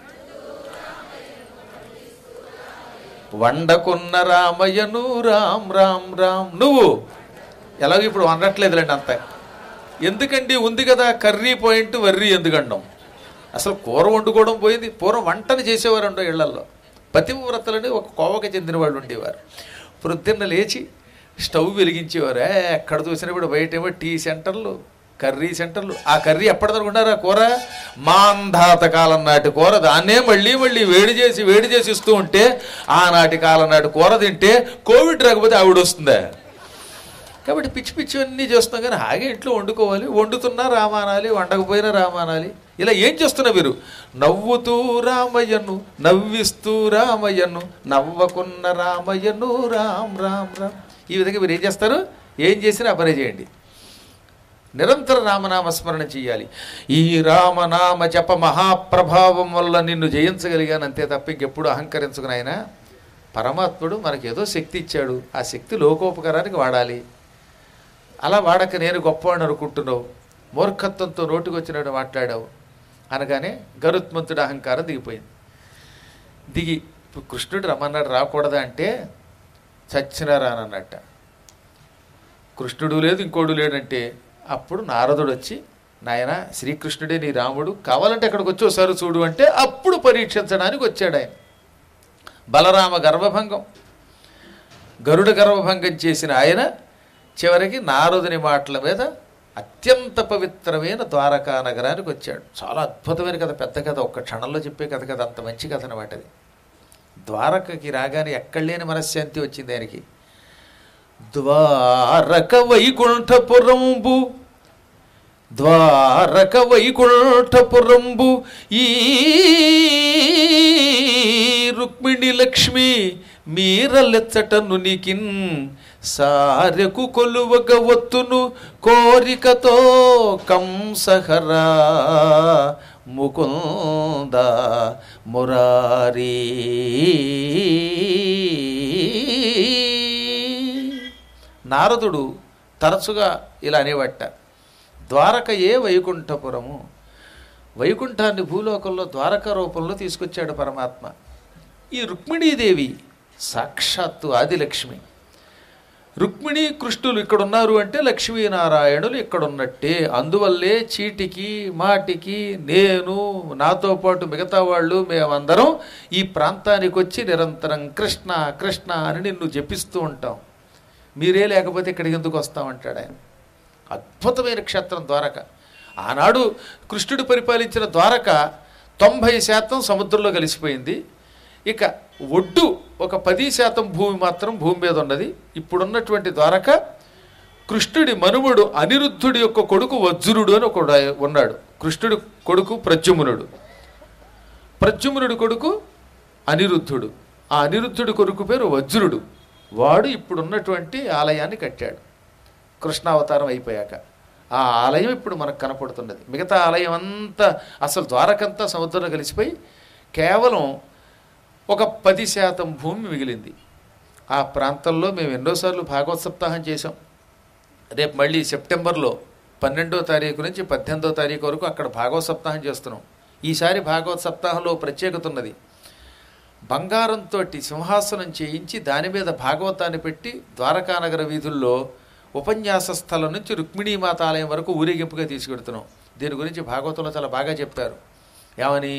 వండకున్న రామయ్యను రామ్ రామ్ రామ్ నువ్వు ఎలాగో ఇప్పుడు వండట్లేదులేండి అంత. ఎందుకండి ఉంది కదా కర్రీ పాయింట్ వర్రీ ఎందుకండం. అసలు కూర వండుకోవడం పోయింది. పూర్వం వంటని చేసేవారు అంటో ఇళ్లల్లో. పతివ్రతలని ఒక కోవకి చెందిన వాళ్ళు ఉండేవారు. ప్రొద్దున్న లేచి స్టవ్ వెలిగించేవారు. ఎక్కడ చూసినప్పుడు బయటేమో టీ సెంటర్లు కర్రీ సెంటర్లు. ఆ కర్రీ ఎప్పటిదనుకుంటారా కూర మాంధాత కాలం నాటి కూర. దాన్నే మళ్ళీ మళ్ళీ వేడి చేసి వేడి చేసి ఇస్తూ ఉంటే ఆనాటి కాలం నాటి కూర తింటే కోవిడ్ రాకపోతే ఆవిడ వస్తుందా. కాబట్టి పిచ్చి పిచ్చి అన్నీ చేస్తాం. కానీ హాగే ఇంట్లో వండుకోవాలి. వండుతున్నా రామానాలి, వండకపోయినా రామానాలి. ఇలా ఏం చేస్తున్నా మీరు? నవ్వుతూ రామయ్యను నవ్విస్తూ రామయ్యను నవ్వకున్న రామయ్యను రామ్ రామ్ రామ్. ఈ విధంగా మీరు ఏం చేస్తారు? ఏం చేసినా పని చేయండి. నిరంతర రామనామస్మరణ చెయ్యాలి. ఈ రామనామ జప మహాప్రభావం వల్ల నిన్ను జయించగలిగాను అంతే తప్ప ఇంకెప్పుడు అహంకరించుకుని. ఆయన పరమాత్ముడు మనకేదో శక్తి ఇచ్చాడు. ఆ శక్తి లోకోపకారానికి వాడాలి. అలా వాడక నేను గొప్పవాడిని అనుకుంటున్నావు, మూర్ఖత్వంతో నోటికి వచ్చినట్టు మాట్లాడావు అనగానే గరుత్మంతుడు అహంకారం దిగిపోయింది. దిగి కృష్ణుడు రమ్మన్నాడు రాకూడదా అంటే చచ్చినా రానన్నట్ట. కృష్ణుడు లేదు ఇంకోడు లేడంటే అప్పుడు నారదుడు వచ్చి నాయన శ్రీకృష్ణుడే నీ రాముడు, కావాలంటే అక్కడికి వచ్చి ఒకసారి చూడు అంటే అప్పుడు పరీక్షించడానికి వచ్చాడు ఆయన. బలరామ గర్వభంగం గరుడ గర్వభంగం చేసిన ఆయన చివరికి నారదుని మాటల మీద అత్యంత పవిత్రమైన ద్వారకా నగరానికి వచ్చాడు. చాలా అద్భుతమైన కథ, పెద్ద కథ, ఒక్క క్షణంలో చెప్పే కథ కదా, అంత మంచి కథ అనమాట అది. ద్వారకకి రాగానే ఎక్కడ లేని మనశ్శాంతి వచ్చింది ఆయనకి. ద్వారక వైకుంఠపురంబు ద్వారక వైకుంఠపురంబు ఈ రుక్మిణి లక్ష్మి మీరలెచ్చటను నీకిన్ సారెకు కొలువగ వత్తును కోరికతో కంసహరా ముకుంద మురారీ. నారదుడు తరచుగా ఇలా అనేవట, ద్వారకయే వైకుంఠపురము. వైకుంఠాన్ని భూలోకంలో ద్వారక రూపంలో తీసుకొచ్చాడు పరమాత్మ. ఈ రుక్మిణీదేవి సాక్షాత్తు ఆదిలక్ష్మి. రుక్మిణీ కృష్ణులు ఇక్కడున్నారు అంటే లక్ష్మీనారాయణులు ఇక్కడున్నట్టే. అందువల్లే చీటికి మాటికి నేను నాతో పాటు మిగతా వాళ్ళు మేమందరం ఈ ప్రాంతానికి వచ్చి నిరంతరం కృష్ణ కృష్ణ అని నిన్ను జపిస్తూ ఉంటాం. మీరే లేకపోతే ఇక్కడికి ఎందుకు వస్తామంటాడు ఆయన. అద్భుతమైన క్షేత్రం ద్వారక. ఆనాడు కృష్ణుడు పరిపాలించిన ద్వారక తొంభై శాతం సముద్రంలో కలిసిపోయింది. ఇక ఒడ్డు ఒక పది శాతం భూమి మాత్రం భూమి మీద ఉన్నది. ఇప్పుడున్నటువంటి ద్వారక కృష్ణుడి మనుమడు అనిరుద్ధుడి యొక్క కొడుకు వజ్రుడు అని ఒకడు ఉన్నాడు. కృష్ణుడి కొడుకు ప్రద్యుమ్నుడు, ప్రద్యుమ్నుడి కొడుకు అనిరుద్ధుడు. ఆ అనిరుద్ధుడి కొడుకు పేరు వజ్రుడు. వాడు ఇప్పుడున్నటువంటి ఆలయాన్ని కట్టాడు కృష్ణావతారం అయిపోయాక. ఆ ఆలయం ఇప్పుడు మనకు కనపడుతున్నది. మిగతా ఆలయం అంతా అసలు ద్వారకంతా సముద్రంలో కలిసిపోయి కేవలం ఒక పది శాతం భూమి మిగిలింది. ఆ ప్రాంతంలో మేము ఎన్నోసార్లు భాగవత సప్తాహం చేసాం. రేపు మళ్ళీ సెప్టెంబర్లో పన్నెండో తారీఖు నుంచి పద్దెనిమిదో తారీఖు వరకు అక్కడ భాగవత సప్తాహం చేస్తున్నాం. ఈసారి భాగవత సప్తాహంలో ప్రత్యేకత ఉన్నది. బంగారంతో సింహాసనం చేయించి దాని మీద భాగవతాన్ని పెట్టి ద్వారకానగర వీధుల్లో ఉపన్యాస స్థలం నుంచి రుక్మిణీమాత ఆలయం వరకు ఊరేగింపుగా తీసుకెడుతున్నాం. దీని గురించి భాగవతంలో చాలా బాగా చెప్పారు. ఏమని?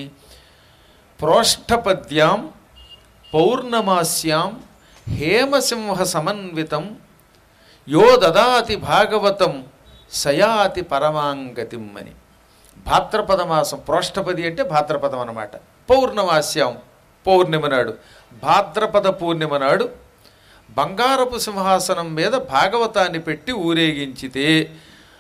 ప్రోష్ఠపద్యాం పౌర్ణమాస్యాం హేమసింహ సమన్వితం యో దదాతి భాగవతం సయాతి పరమాంగతిం అని. భాద్రపద మాసం ప్రోష్ఠపది అంటే భాద్రపదం అన్నమాట. పౌర్ణమాస్యాం పౌర్ణిమ నాడు, భాద్రపద పూర్ణిమ నాడు బంగారపు సింహాసనం మీద భాగవతాన్ని పెట్టి ఊరేగించితే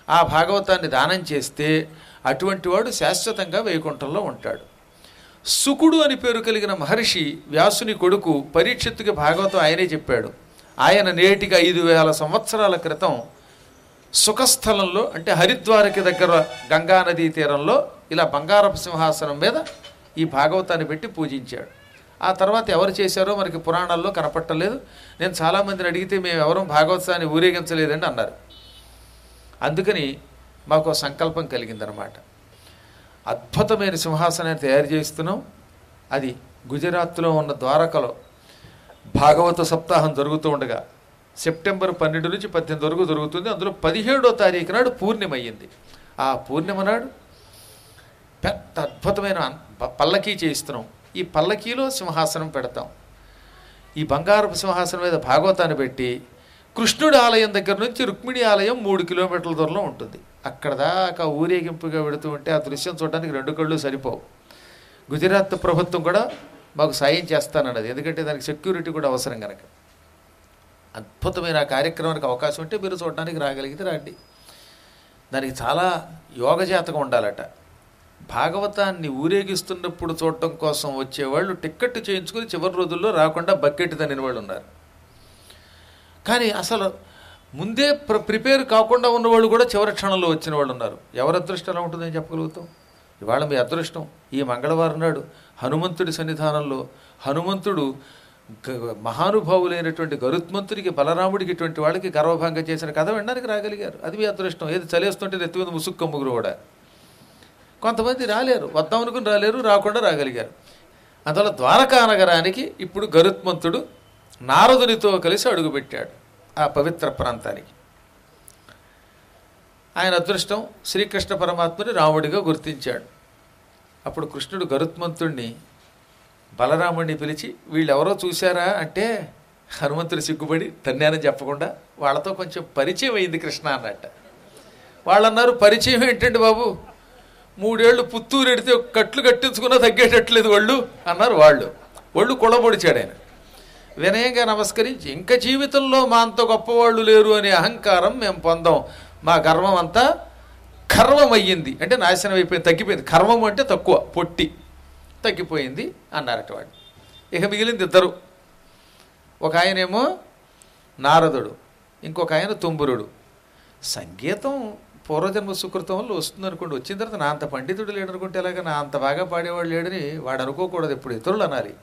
ఆ భాగవతాన్ని దానం చేస్తే అటువంటి వాడు శాశ్వతంగా వైకుంఠంలో ఉంటాడు. సుకుడు అని పేరు కలిగిన మహర్షి వ్యాసుని కొడుకు పరీక్షిత్తుకి భాగవతం ఆయనే చెప్పాడు. ఆయన నేటికి ఐదు వేల సంవత్సరాల క్రితం సుఖస్థలంలో అంటే హరిద్వారకి దగ్గర గంగానదీ తీరంలో ఇలా బంగారపు సింహాసనం మీద ఈ భాగవతాన్ని పెట్టి పూజించాడు. ఆ తర్వాత ఎవరు చేశారో మనకి పురాణాల్లో కనపట్టలేదు. నేను చాలామందిని అడిగితే మేము ఎవరూ భాగవతాన్ని ఊరేగించలేదండి అన్నారు. అందుకని మాకు సంకల్పం కలిగిందనమాట. అద్భుతమైన సింహాసనాన్ని తయారు చేస్తున్నాం. అది గుజరాత్లో ఉన్న ద్వారకలో భాగవత సప్తాహం జరుగుతూ ఉండగా సెప్టెంబర్ పన్నెండు నుంచి పద్దెనిమిది వరకు జరుగుతుంది. అందులో పదిహేడో తారీఖు నాడు పూర్ణిమ అయ్యింది. ఆ పూర్ణిమ నాడు పెద్ద అద్భుతమైన పల్లకీ చేయిస్తున్నాం. ఈ పల్లకీలో సింహాసనం పెడతాం. ఈ బంగారపు సింహాసనం మీద భాగవతాన్ని పెట్టి కృష్ణుడి ఆలయం దగ్గర నుంచి రుక్మిణి ఆలయం మూడు కిలోమీటర్ల దూరంలో ఉంటుంది. అక్కడ దాకా ఊరేగింపుగా వెళుతూ ఉంటే ఆ దృశ్యం చూడడానికి రెండు కళ్ళు సరిపోవు. గుజరాత్ ప్రభుత్వం కూడా మాకు సాయం చేస్తానన్నది, ఎందుకంటే దానికి సెక్యూరిటీ కూడా అవసరం కనుక. అద్భుతమైన కార్యక్రమానికి అవకాశం ఉంటే మీరు చూడడానికి రాగలిగితే రండి. దానికి చాలా యోగజాతకం ఉండాలట. భాగవతాన్ని ఊరేగిస్తున్నప్పుడు చూడటం కోసం వచ్చేవాళ్ళు టిక్కెట్ చేయించుకుని చివరి రోజుల్లో రాకుండా బకెట్ తనిన వాళ్ళు ఉన్నారు. కానీ అసలు ముందే ప్ర ప్రిపేర్ కాకుండా ఉన్నవాళ్ళు కూడా చివరి క్షణంలో వచ్చిన వాళ్ళు ఉన్నారు. ఎవరి అదృష్టం ఎలా ఉంటుందని చెప్పగలుగుతాం? ఇవాళ మీ అదృష్టం ఈ మంగళవారం నాడు హనుమంతుడి సన్నిధానంలో హనుమంతుడు మహానుభావులైనటువంటి గరుత్మంతుడికి బలరాముడికి ఇటువంటి వాళ్ళకి గర్వభంగం చేసిన కథ వినడానికి రాగలిగారు. అది మీ అదృష్టం. ఏది చలేస్తుంటే నెత్తి మీద ముసుక్కు ముగ్గురు కూడా. కొంతమంది రాలేరు, వద్దాం అనుకుని రాలేరు, రాకుండా రాగలిగారు. అందువల్ల ద్వారకా నగరానికి ఇప్పుడు గరుత్మంతుడు నారదునితో కలిసి అడుగుపెట్టాడు ఆ పవిత్ర ప్రాంతానికి. ఆయన అదృష్టం శ్రీకృష్ణ పరమాత్మని రాముడిగా గుర్తించాడు. అప్పుడు కృష్ణుడు గరుత్మంతుడిని బలరాముడిని పిలిచి వీళ్ళెవరో చూశారా అంటే హనుమంతుడు సిగ్గుపడి తన్యానని చెప్పకుండా వాళ్ళతో కొంచెం పరిచయం అయింది కృష్ణ అన్నట్ట. వాళ్ళు అన్నారు, పరిచయం ఏంటండి బాబు, మూడేళ్లు పుత్తూరు ఎడితే కట్లు కట్టించుకున్నా తగ్గేటట్లేదు వాళ్ళు అన్నారు. వాళ్ళు ఒళ్ళు కుళ్ళబొడిచాడు ఆయన. వినయంగా నమస్కరించి ఇంకా జీవితంలో మా అంత గొప్పవాళ్ళు లేరు అనే అహంకారం మేము పొందాం, మా గర్వం అంతా కర్వం అయ్యింది అంటే నాశనం అయిపోయింది, తగ్గిపోయింది. కర్వం అంటే తక్కువ, పొట్టి తగ్గిపోయింది అన్నారట వాళ్ళు. ఇక మిగిలింది ఇద్దరు. ఒక ఆయనేమో నారదుడు, ఇంకొక ఆయన తుంబురుడు. సంగీతం పూర్వజన్మ సుకృతం వల్ల వస్తుంది అనుకోండి. వచ్చిన తర్వాత నా అంత పండితుడు లేడనుకుంటే ఎలాగ, నా అంత బాగా పాడేవాడు లేడని వాడు అనుకోకూడదు, ఎప్పుడు ఇతరులు అనాలి.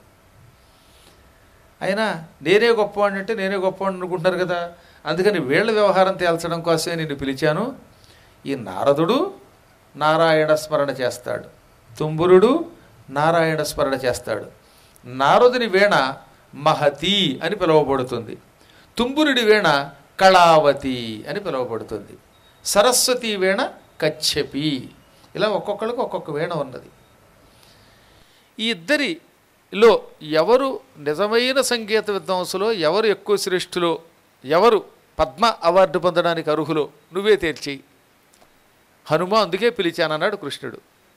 అయినా నేనే గొప్పవాడిని అంటే నేనే గొప్పవాడిని అనుకుంటున్నారు కదా. అందుకని వీళ్ళ వ్యవహారం తేల్చడం కోసమే నిన్ను పిలిచాను. ఈ నారదుడు నారాయణ స్మరణ చేస్తాడు, తుంబురుడు నారాయణ స్మరణ చేస్తాడు. నారదుని వీణ మహతి అని పిలువబడుతుంది, తుంబురుడి వీణ కళావతి అని పిలువబడుతుంది, సరస్వతి వీణ కచ్చపి. ఇలా ఒక్కొక్కరికి ఒక్కొక్క వీణ ఉన్నది. ఈ ఇద్దరిలో ఎవరు నిజమైన సంగీత విద్వాంసులో, ఎవరు ఎక్కువ శ్రేష్ఠులో, ఎవరు పద్మ అవార్డు పొందడానికి అర్హులో నువ్వే తేల్చి. హనుమ అందుకే పిలిచానన్నాడు కృష్ణుడు.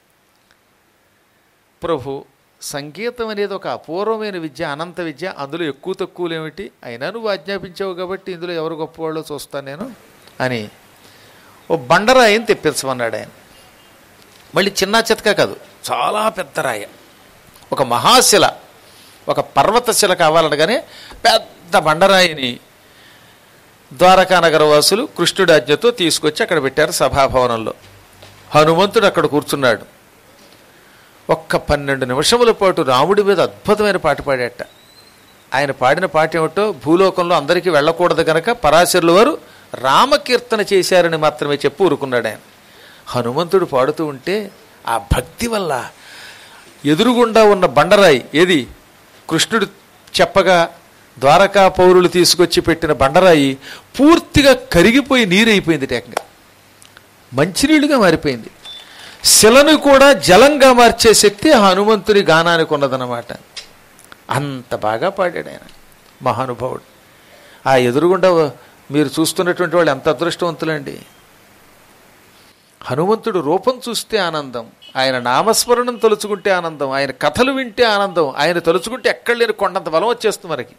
ప్రభు, సంగీతం అనేది ఒక అపూర్వమైన విద్య, అనంత విద్య. అందులో ఎక్కువ తక్కువలు ఏమిటి, అయినా నువ్వు ఆజ్ఞాపించావు కాబట్టి ఇందులో ఎవరు గొప్పవాళ్ళో చూస్తాను నేను అని ఓ బండరాయిని తెప్పించమన్నాడు ఆయన. మళ్ళీ చిన్న చితక కాదు, చాలా పెద్ద రాయ, ఒక మహాశిల, ఒక పర్వతశిల కావాలనగానే పెద్ద బండరాయిని ద్వారకా నగర వాసులు కృష్ణుడి ఆజ్ఞతో తీసుకొచ్చి అక్కడ పెట్టారు సభాభవనంలో. హనుమంతుడు అక్కడ కూర్చున్నాడు. ఒక్క పన్నెండు నిమిషముల పాటు రాముడి మీద అద్భుతమైన పాట పాడేట. ఆయన పాడిన పాట ఏమిటో భూలోకంలో అందరికీ వెళ్ళకూడదు కనుక పరాశరుల వారు రామకీర్తన చేశారని మాత్రమే చెప్పు ఊరుకున్నాడు ఆయన. హనుమంతుడు పాడుతూ ఉంటే ఆ భక్తి వల్ల ఎదురుగుండా ఉన్న బండరాయి, ఏది కృష్ణుడు చెప్పగా ద్వారకా పౌరులు తీసుకొచ్చి పెట్టిన బండరాయి పూర్తిగా కరిగిపోయి నీరైపోయింది, టేకంగా మంచినీళ్ళుగా మారిపోయింది. శిలను కూడా జలంగా మార్చే శక్తి హనుమంతుని గానానికి ఉన్నదన్నమాట. అంత బాగా పాడాడు ఆయన, మహానుభావుడు. ఆ ఎదురుగుండా మీరు చూస్తున్నటువంటి వాళ్ళు ఎంత అదృష్టవంతులండి. హనుమంతుడు రూపం చూస్తే ఆనందం, ఆయన నామస్మరణం తలుచుకుంటే ఆనందం, ఆయన కథలు వింటే ఆనందం, ఆయన తలుచుకుంటే ఎక్కడ లేని కొండంత బలం వచ్చేస్తుంది మనకి.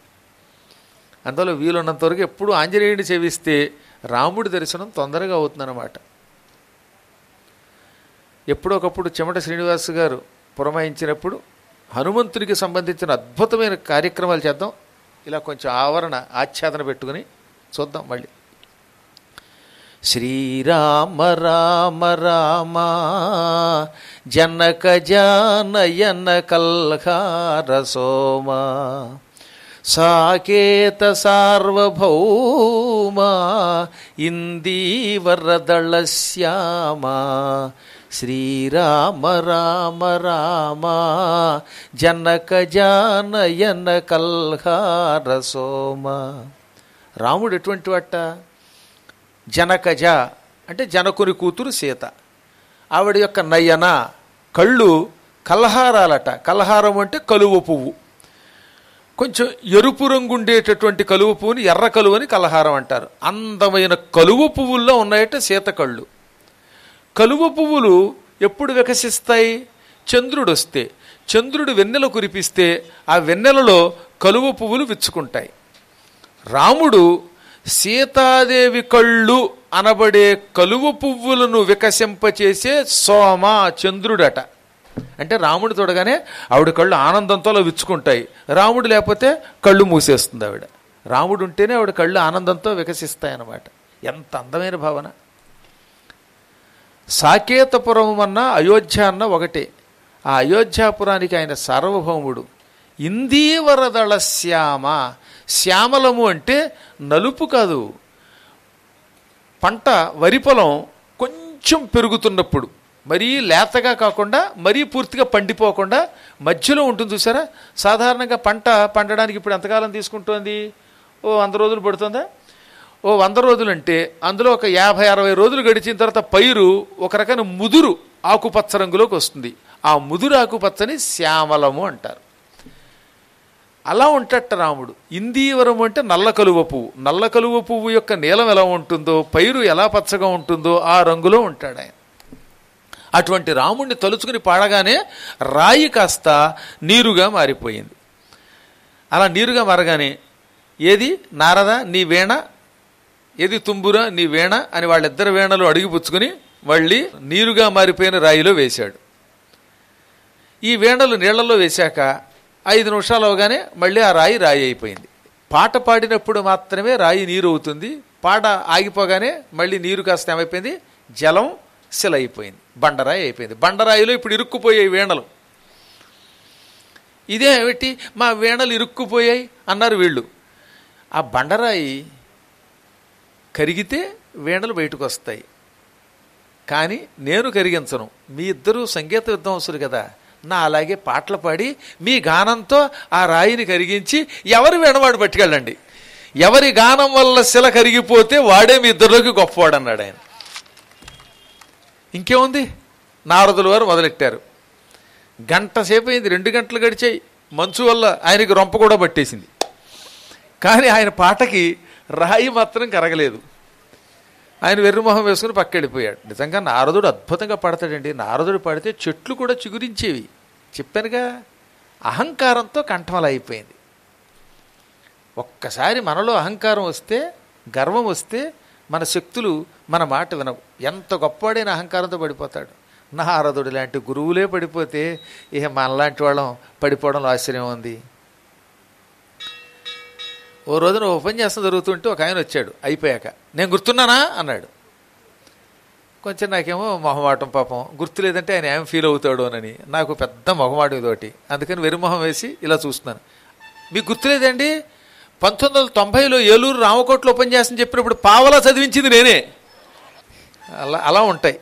అందులో వీలున్నంతవరకు ఎప్పుడు ఆంజనేయుడిని సేవిస్తే రాముడి దర్శనం తొందరగా అవుతుందన్నమాట. ఎప్పుడొకప్పుడు చెమట శ్రీనివాస్ గారు పురమాయించినప్పుడు హనుమంతునికి సంబంధించిన అద్భుతమైన కార్యక్రమాలు చేద్దాం. ఇలా కొంచెం ఆవరణ ఆచ్ఛాదన పెట్టుకుని చూద్దాం మళ్ళీ. శ్రీరామ రామ రామ జనక జానయన కల్హార సోమ సాకేత సార్వభౌమ ఇందీవరదళ శ్యామ శ్రీరామ రామ రామ జనక జానయన కల్హార సోమ. రాముడు ఎటువంటి వాట? జనకజ అంటే జనకుని కూతురు సీత. ఆవిడ యొక్క నయన కళ్ళు కల్హారాలట. కల్హారం అంటే కలువ పువ్వు. కొంచెం ఎరుపు రంగు ఉండేటటువంటి కలువ పువ్వుని ఎర్ర కలువని కల్హారం అంటారు. అందమైన కలువ పువ్వుల్లో ఉన్నాయట సీత కళ్ళు. కలువ పువ్వులు ఎప్పుడు వికసిస్తాయి? చంద్రుడు వస్తే. చంద్రుడు వెన్నెల కురిపిస్తే ఆ వెన్నెలలో కలువ పువ్వులు విచ్చుకుంటాయి. రాముడు సీతాదేవి కళ్ళు అనబడే కలువ పువ్వులను వికసింపచేసే సోమ చంద్రుడట. అంటే రాముడు చూడగానే ఆవిడ కళ్ళు ఆనందంతో అలా విచ్చుకుంటాయి. రాముడు లేకపోతే కళ్ళు మూసేస్తుంది ఆవిడ. రాముడు ఉంటేనే ఆవిడ కళ్ళు ఆనందంతో వికసిస్తాయి అన్నమాట. ఎంత అందమైన భావన. సాకేతపురం అన్న అయోధ్య అన్న ఒకటే. ఆ అయోధ్యాపురానికి ఆయన సార్వభౌముడు. ఇందీవరదళ శ్యామ. శ్యామలము అంటే నలుపు కాదు. పంట వరి పొలం కొంచెం పెరుగుతున్నప్పుడు మరీ లేతగా కాకుండా మరీ పూర్తిగా పండిపోకుండా మధ్యలో ఉంటుంది చూసారా. సాధారణంగా పంట పండడానికి ఇప్పుడు ఎంతకాలం తీసుకుంటోంది? ఓ వంద రోజులు పడుతుందా? ఓ వంద రోజులు అంటే అందులో ఒక యాభై అరవై రోజులు గడిచిన తర్వాత పైరు ఒక రకమైన ముదురు ఆకుపచ్చ రంగులోకి వస్తుంది. ఆ ముదురు ఆకుపచ్చని శ్యామలము అంటారు. అలా ఉంటట్ట రాముడు. ఇందీవరము అంటే నల్ల కలువ పువ్వు. నల్ల కలువ పువ్వు యొక్క నీలం ఎలా ఉంటుందో, పైరు ఎలా పచ్చగా ఉంటుందో ఆ రంగులో ఉంటాడు ఆయన. అటువంటి రాముడిని తలుచుకుని పాడగానే రాయి కాస్త నీరుగా మారిపోయింది. అలా నీరుగా మారగానే ఏది నారద నీ వీణ, ఏది తుంబుర నీ వీణ అని వాళ్ళిద్దరు వీణలు అడిగిపుచ్చుకుని మళ్ళీ నీరుగా మారిపోయిన రాయిలో వేశాడు. ఈ వీణలు నీళ్లలో వేశాక ఐదు నిమిషాలు అవగానే మళ్ళీ ఆ రాయి రాయి అయిపోయింది. పాట పాడినప్పుడు మాత్రమే రాయి నీరు అవుతుంది. పాట ఆగిపోగానే మళ్ళీ నీరు కాస్త ఏమైపోయింది? జలం శిల అయిపోయింది, బండరాయి అయిపోయింది. బండరాయిలో ఇప్పుడు ఇరుక్కుపోయాయి వీణలు. ఇదే ఏమిటి మా వీణలు ఇరుక్కుపోయాయి అన్నారు వీళ్ళు. ఆ బండరాయి కరిగితే వీణలు బయటకు వస్తాయి. కానీ నేను కరిగించను. మీ ఇద్దరూ సంగీత విద్వాంసులు కదా, నా అలాగే పాటలు పాడి మీ గానంతో ఆ రాయిని కరిగించి ఎవరి వీణవాడు పట్టుకెళ్ళండి. ఎవరి గానం వల్ల శిల కరిగిపోతే వాడే మీ ఇద్దరిలోకి గొప్పవాడు అన్నాడు ఆయన. ఇంకేముంది? నారదుల వారు మొదలెట్టారు. గంట సేపు అయింది, రెండు గంటలు గడిచాయి. మంచు వల్ల ఆయనకి రొంప కూడా పట్టేసింది. కానీ ఆయన పాటకి రాయి మాత్రం కరగలేదు. ఆయన వెర్రిమొహం వేసుకుని పక్కెళ్ళిపోయాడు. నిజంగా నారదుడు అద్భుతంగా పాడతాడండి. నారదుడు పాడితే చెట్లు కూడా చిగురించేవి. చెప్పానుగా, అహంకారంతో కంఠమల అయిపోయింది. ఒక్కసారి మనలో అహంకారం వస్తే, గర్వం వస్తే మన శక్తులు మన మాట వినవు. ఎంత గొప్పవాడైన అహంకారంతో పడిపోతాడు. నారదుడు లాంటి గురువులే పడిపోతే ఇక మనలాంటి వాళ్ళం పడిపోవడంలో ఆశ్చర్యం ఉంది. ఓ రోజున ఉపన్యాసం జరుగుతుంటే ఒక ఆయన వచ్చాడు. అయిపోయాక నేను గుర్తున్నానా అన్నాడు. కొంచెం నాకేమో మొహమాటం, పాపం గుర్తులేదంటే ఆయన ఏం ఫీల్ అవుతాడు అని నాకు పెద్ద మొహమాటం ఇదోటి. అందుకని వెరిమొహం వేసి ఇలా చూస్తున్నాను. మీకు గుర్తులేదండి, పంతొమ్మిది వందల తొంభైలో ఏలూరు రామకోట్లో ఉపన్యాసం చెప్పినప్పుడు పావలా చదివించింది నేనే. అలా అలా ఉంటాయి.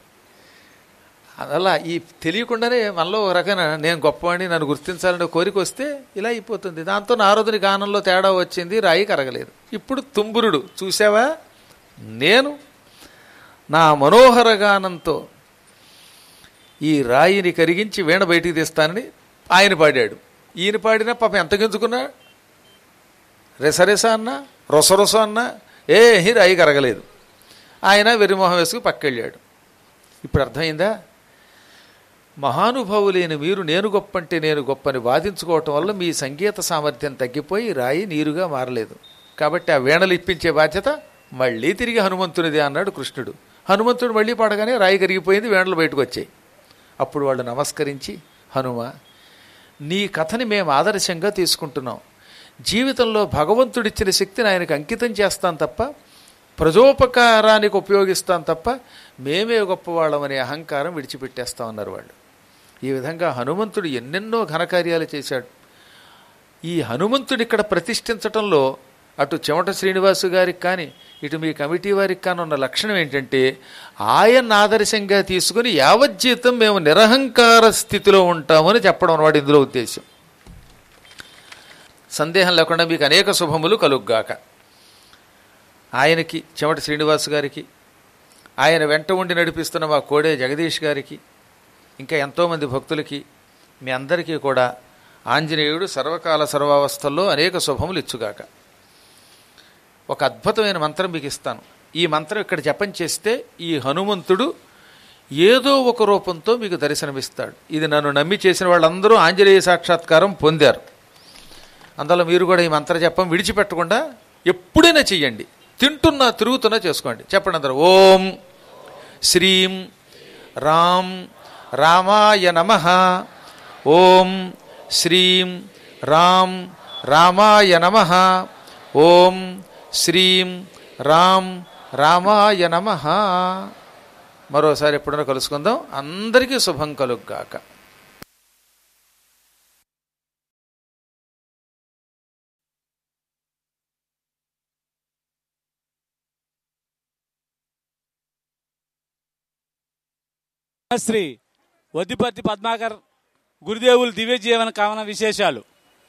అలా ఈ తెలియకుండానే మనలో ఒక రకమైన నేను గొప్పవాడిని, నన్ను గుర్తించాలనే కోరిక వస్తే ఇలా అయిపోతుంది. దాంతో నారదుని గానంలో తేడా వచ్చింది, రాయి కరగలేదు. ఇప్పుడు తుంబురుడు చూసావా, నేను నా మనోహర గానంతో ఈ రాయిని కరిగించి వీణ బయటికి తీస్తానని ఆయన పాడాడు. ఈయన పాడినా పాపం ఎంత గెంచుకున్నా, రెసరెస అన్నా రొసరొస అన్నా ఏ రాయి కరగలేదు. ఆయన వెర్రిమొహం వేసుకు పక్కెళ్ళాడు. ఇప్పుడు అర్థమైందా? మహానుభావులైన మీరు నేను గొప్ప అంటే నేను గొప్పని వాదించుకోవటం వల్ల మీ సంగీత సామర్థ్యం తగ్గిపోయి రాయి నీరుగా మారలేదు. కాబట్టి ఆ వీణలు ఇప్పించే బాధ్యత మళ్ళీ తిరిగి హనుమంతునిదే అన్నాడు కృష్ణుడు. హనుమంతుడు మళ్ళీ పాడగానే రాయి కరిగిపోయింది, వేండ్లు బయటకు వచ్చాయి. అప్పుడు వాళ్ళు నమస్కరించి, హనుమ, నీ కథని మేము ఆదర్శంగా తీసుకుంటున్నాం. జీవితంలో భగవంతుడిచ్చిన శక్తిని ఆయనకు అంకితం చేస్తాం తప్ప, ప్రజోపకారానికి ఉపయోగిస్తాం తప్ప, మేమే గొప్పవాళ్ళమనే అహంకారం విడిచిపెట్టేస్తామన్నారు వాళ్ళు. ఈ విధంగా హనుమంతుడు ఎన్నెన్నో ఘనకార్యాలు చేశాడు. ఈ హనుమంతుడి ఇక్కడ ప్రతిష్ఠించటంలో అటు చెమట శ్రీనివాసు గారికి కానీ ఇటు మీ కమిటీ వారికి కానీ ఉన్న లక్షణం ఏంటంటే, ఆయన ఆదర్శంగా తీసుకుని యావజ్జీతం మేము నిరహంకార స్థితిలో ఉంటామని చెప్పడం అన్నమాట ఇందులో ఉద్దేశం. సందేహం లేకుండా మీకు అనేక శుభములు కలుగ్గాక. ఆయనకి, చెమట శ్రీనివాసు గారికి, ఆయన వెంట ఉండి నడిపిస్తున్న మా కోడే జగదీష్ గారికి, ఇంకా ఎంతోమంది భక్తులకి, మీ అందరికీ కూడా ఆంజనేయుడు సర్వకాల సర్వావస్థల్లో అనేక శుభములు ఇచ్చుగాక. ఒక అద్భుతమైన మంత్రం మీకు ఇస్తాను. ఈ మంత్రం ఇక్కడ జపం చేస్తే ఈ హనుమంతుడు ఏదో ఒక రూపంతో మీకు దర్శనమిస్తాడు. ఇది నన్ను నమ్మి చేసిన వాళ్ళందరూ ఆంజనేయ సాక్షాత్కారం పొందారు. అందులో మీరు కూడా ఈ మంత్ర జపం విడిచిపెట్టకుండా ఎప్పుడైనా చెయ్యండి. తింటున్నా తిరుగుతున్నా చేసుకోండి. చెప్పండి అందరూ. ఓం శ్రీం రామ్ రామాయ నమః. ఓం శ్రీం రామ్ రామాయ నమః. ఓం శ్రీం రామ్ రామాయ నమః. మరోసారి ఎప్పుడైనా కలుసుకుందాం. అందరికీ శుభం కలుగ్గాక. శ్రీ వద్దిపర్తి పద్మాకర్ గురుదేవులు దివ్య జీవన కామన విశేషాలు.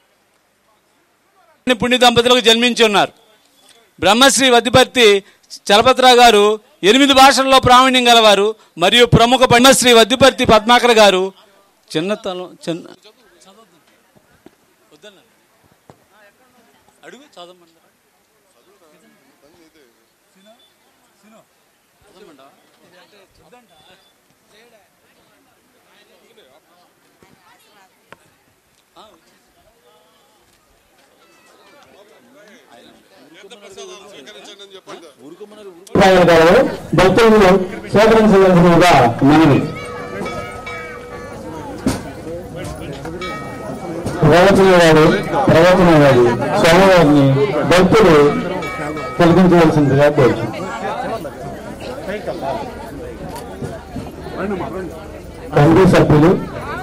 పుణ్య దంపతులకు జన్మించి ఉన్నారు. బ్రహ్మశ్రీ వద్దిపర్తి చలపతిరావు గారు ఎనిమిది భాషల్లో ప్రావీణ్యం గలవారు మరియు ప్రముఖ బ్రహ్మశ్రీ వద్దిపర్తి పద్మాకర్ గారు చిన్నతనం చిన్న అడుగు చదవమంటారా? భక్తులను సేకరించవలసినదిగా మనవి. ప్రవచనవాడు ప్రవచనవాడి స్వామివారిని భక్తులు తొలగించవలసిందిగా కోరుచు. కమిటీ సభ్యులు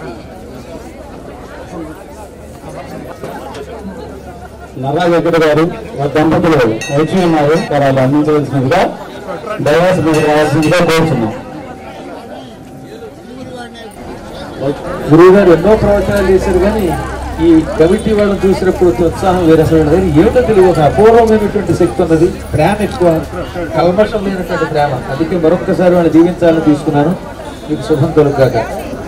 నర్రా వెంకట గారు దంపతులు వచ్చి ఉన్నారు. వారు అందించవలసినదిగా దయవాసి రావాల్సిందిగా కోరుతున్నాం. గురువు గారు ఎన్నో ప్రవచనాలు చేశారు, కానీ ఈ కమిటీ వాళ్ళని చూసినప్పుడు ఉత్సాహం వేరేసమైనది. ఏమిటో తెలియదు, ఒక అపూర్వమైనటువంటి శక్తి ఉన్నది. ప్రేమ ఎక్కువ, కల్మషం లేనటువంటి ప్రేమ. అందుకే మరొకసారి వాళ్ళని దీవించాలని తీసుకున్నాను. మీకు శుభం కలుగుగాక.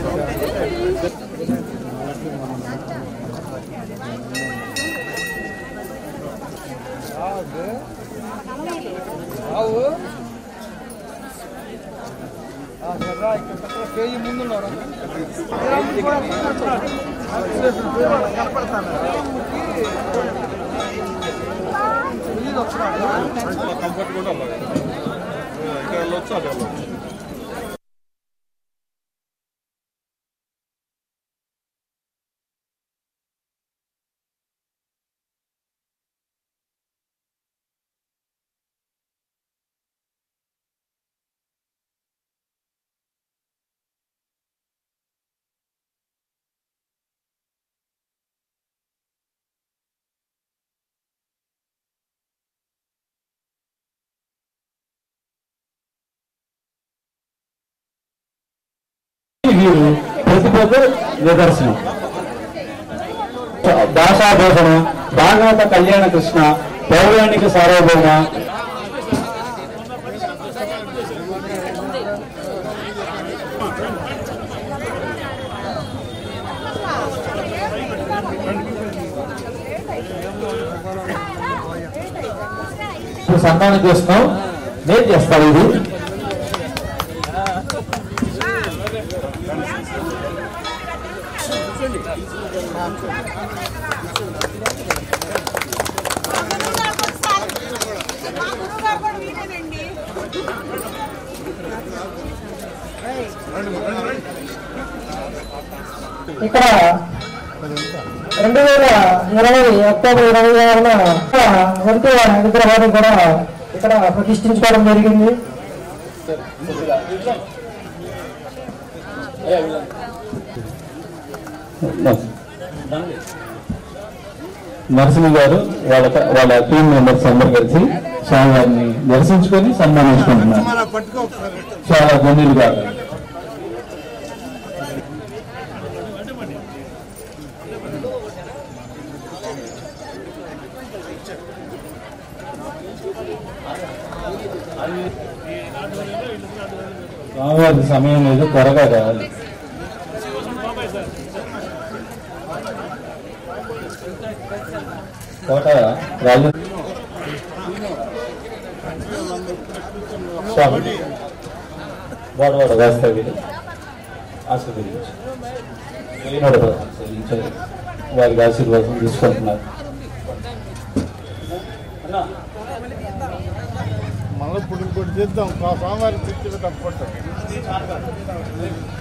వీరు ప్రతిభకు నిదర్శనం. భాషాభోషణ, భాగవత కళ్యాణ కృష్ణ, పౌరాణిక సార్వభౌమ, సన్మానం చేస్తున్నాం. నేను చేస్తాను. ఇది ఇక్కడ రెండు వేల ఇరవై అక్టోబర్ ఇరవై ఆరున వంతు విగ్రహాన్ని కూడా ఇక్కడ ప్రతిష్ఠించుకోవడం జరిగింది. నరసింహ గారు వాళ్ళ వాళ్ళ టీం మెంబర్స్ అందరు కలిసి స్వామివారిని దర్శించుకొని సన్మానించుకుంటున్నారు. చాలా ధన్యులుగా. స్వామివారికి సమయం లేదు, త్వరగా కావాలి. కోట రాజు స్వామి వాడవాడ వాస్తవి ఆశీర్వదించి వారికి ఆశీర్వాదం తీసుకుంటున్నారు. మళ్ళీ ఇప్పుడు చేద్దాం, సోమవారం తెచ్చి తప్పకుండా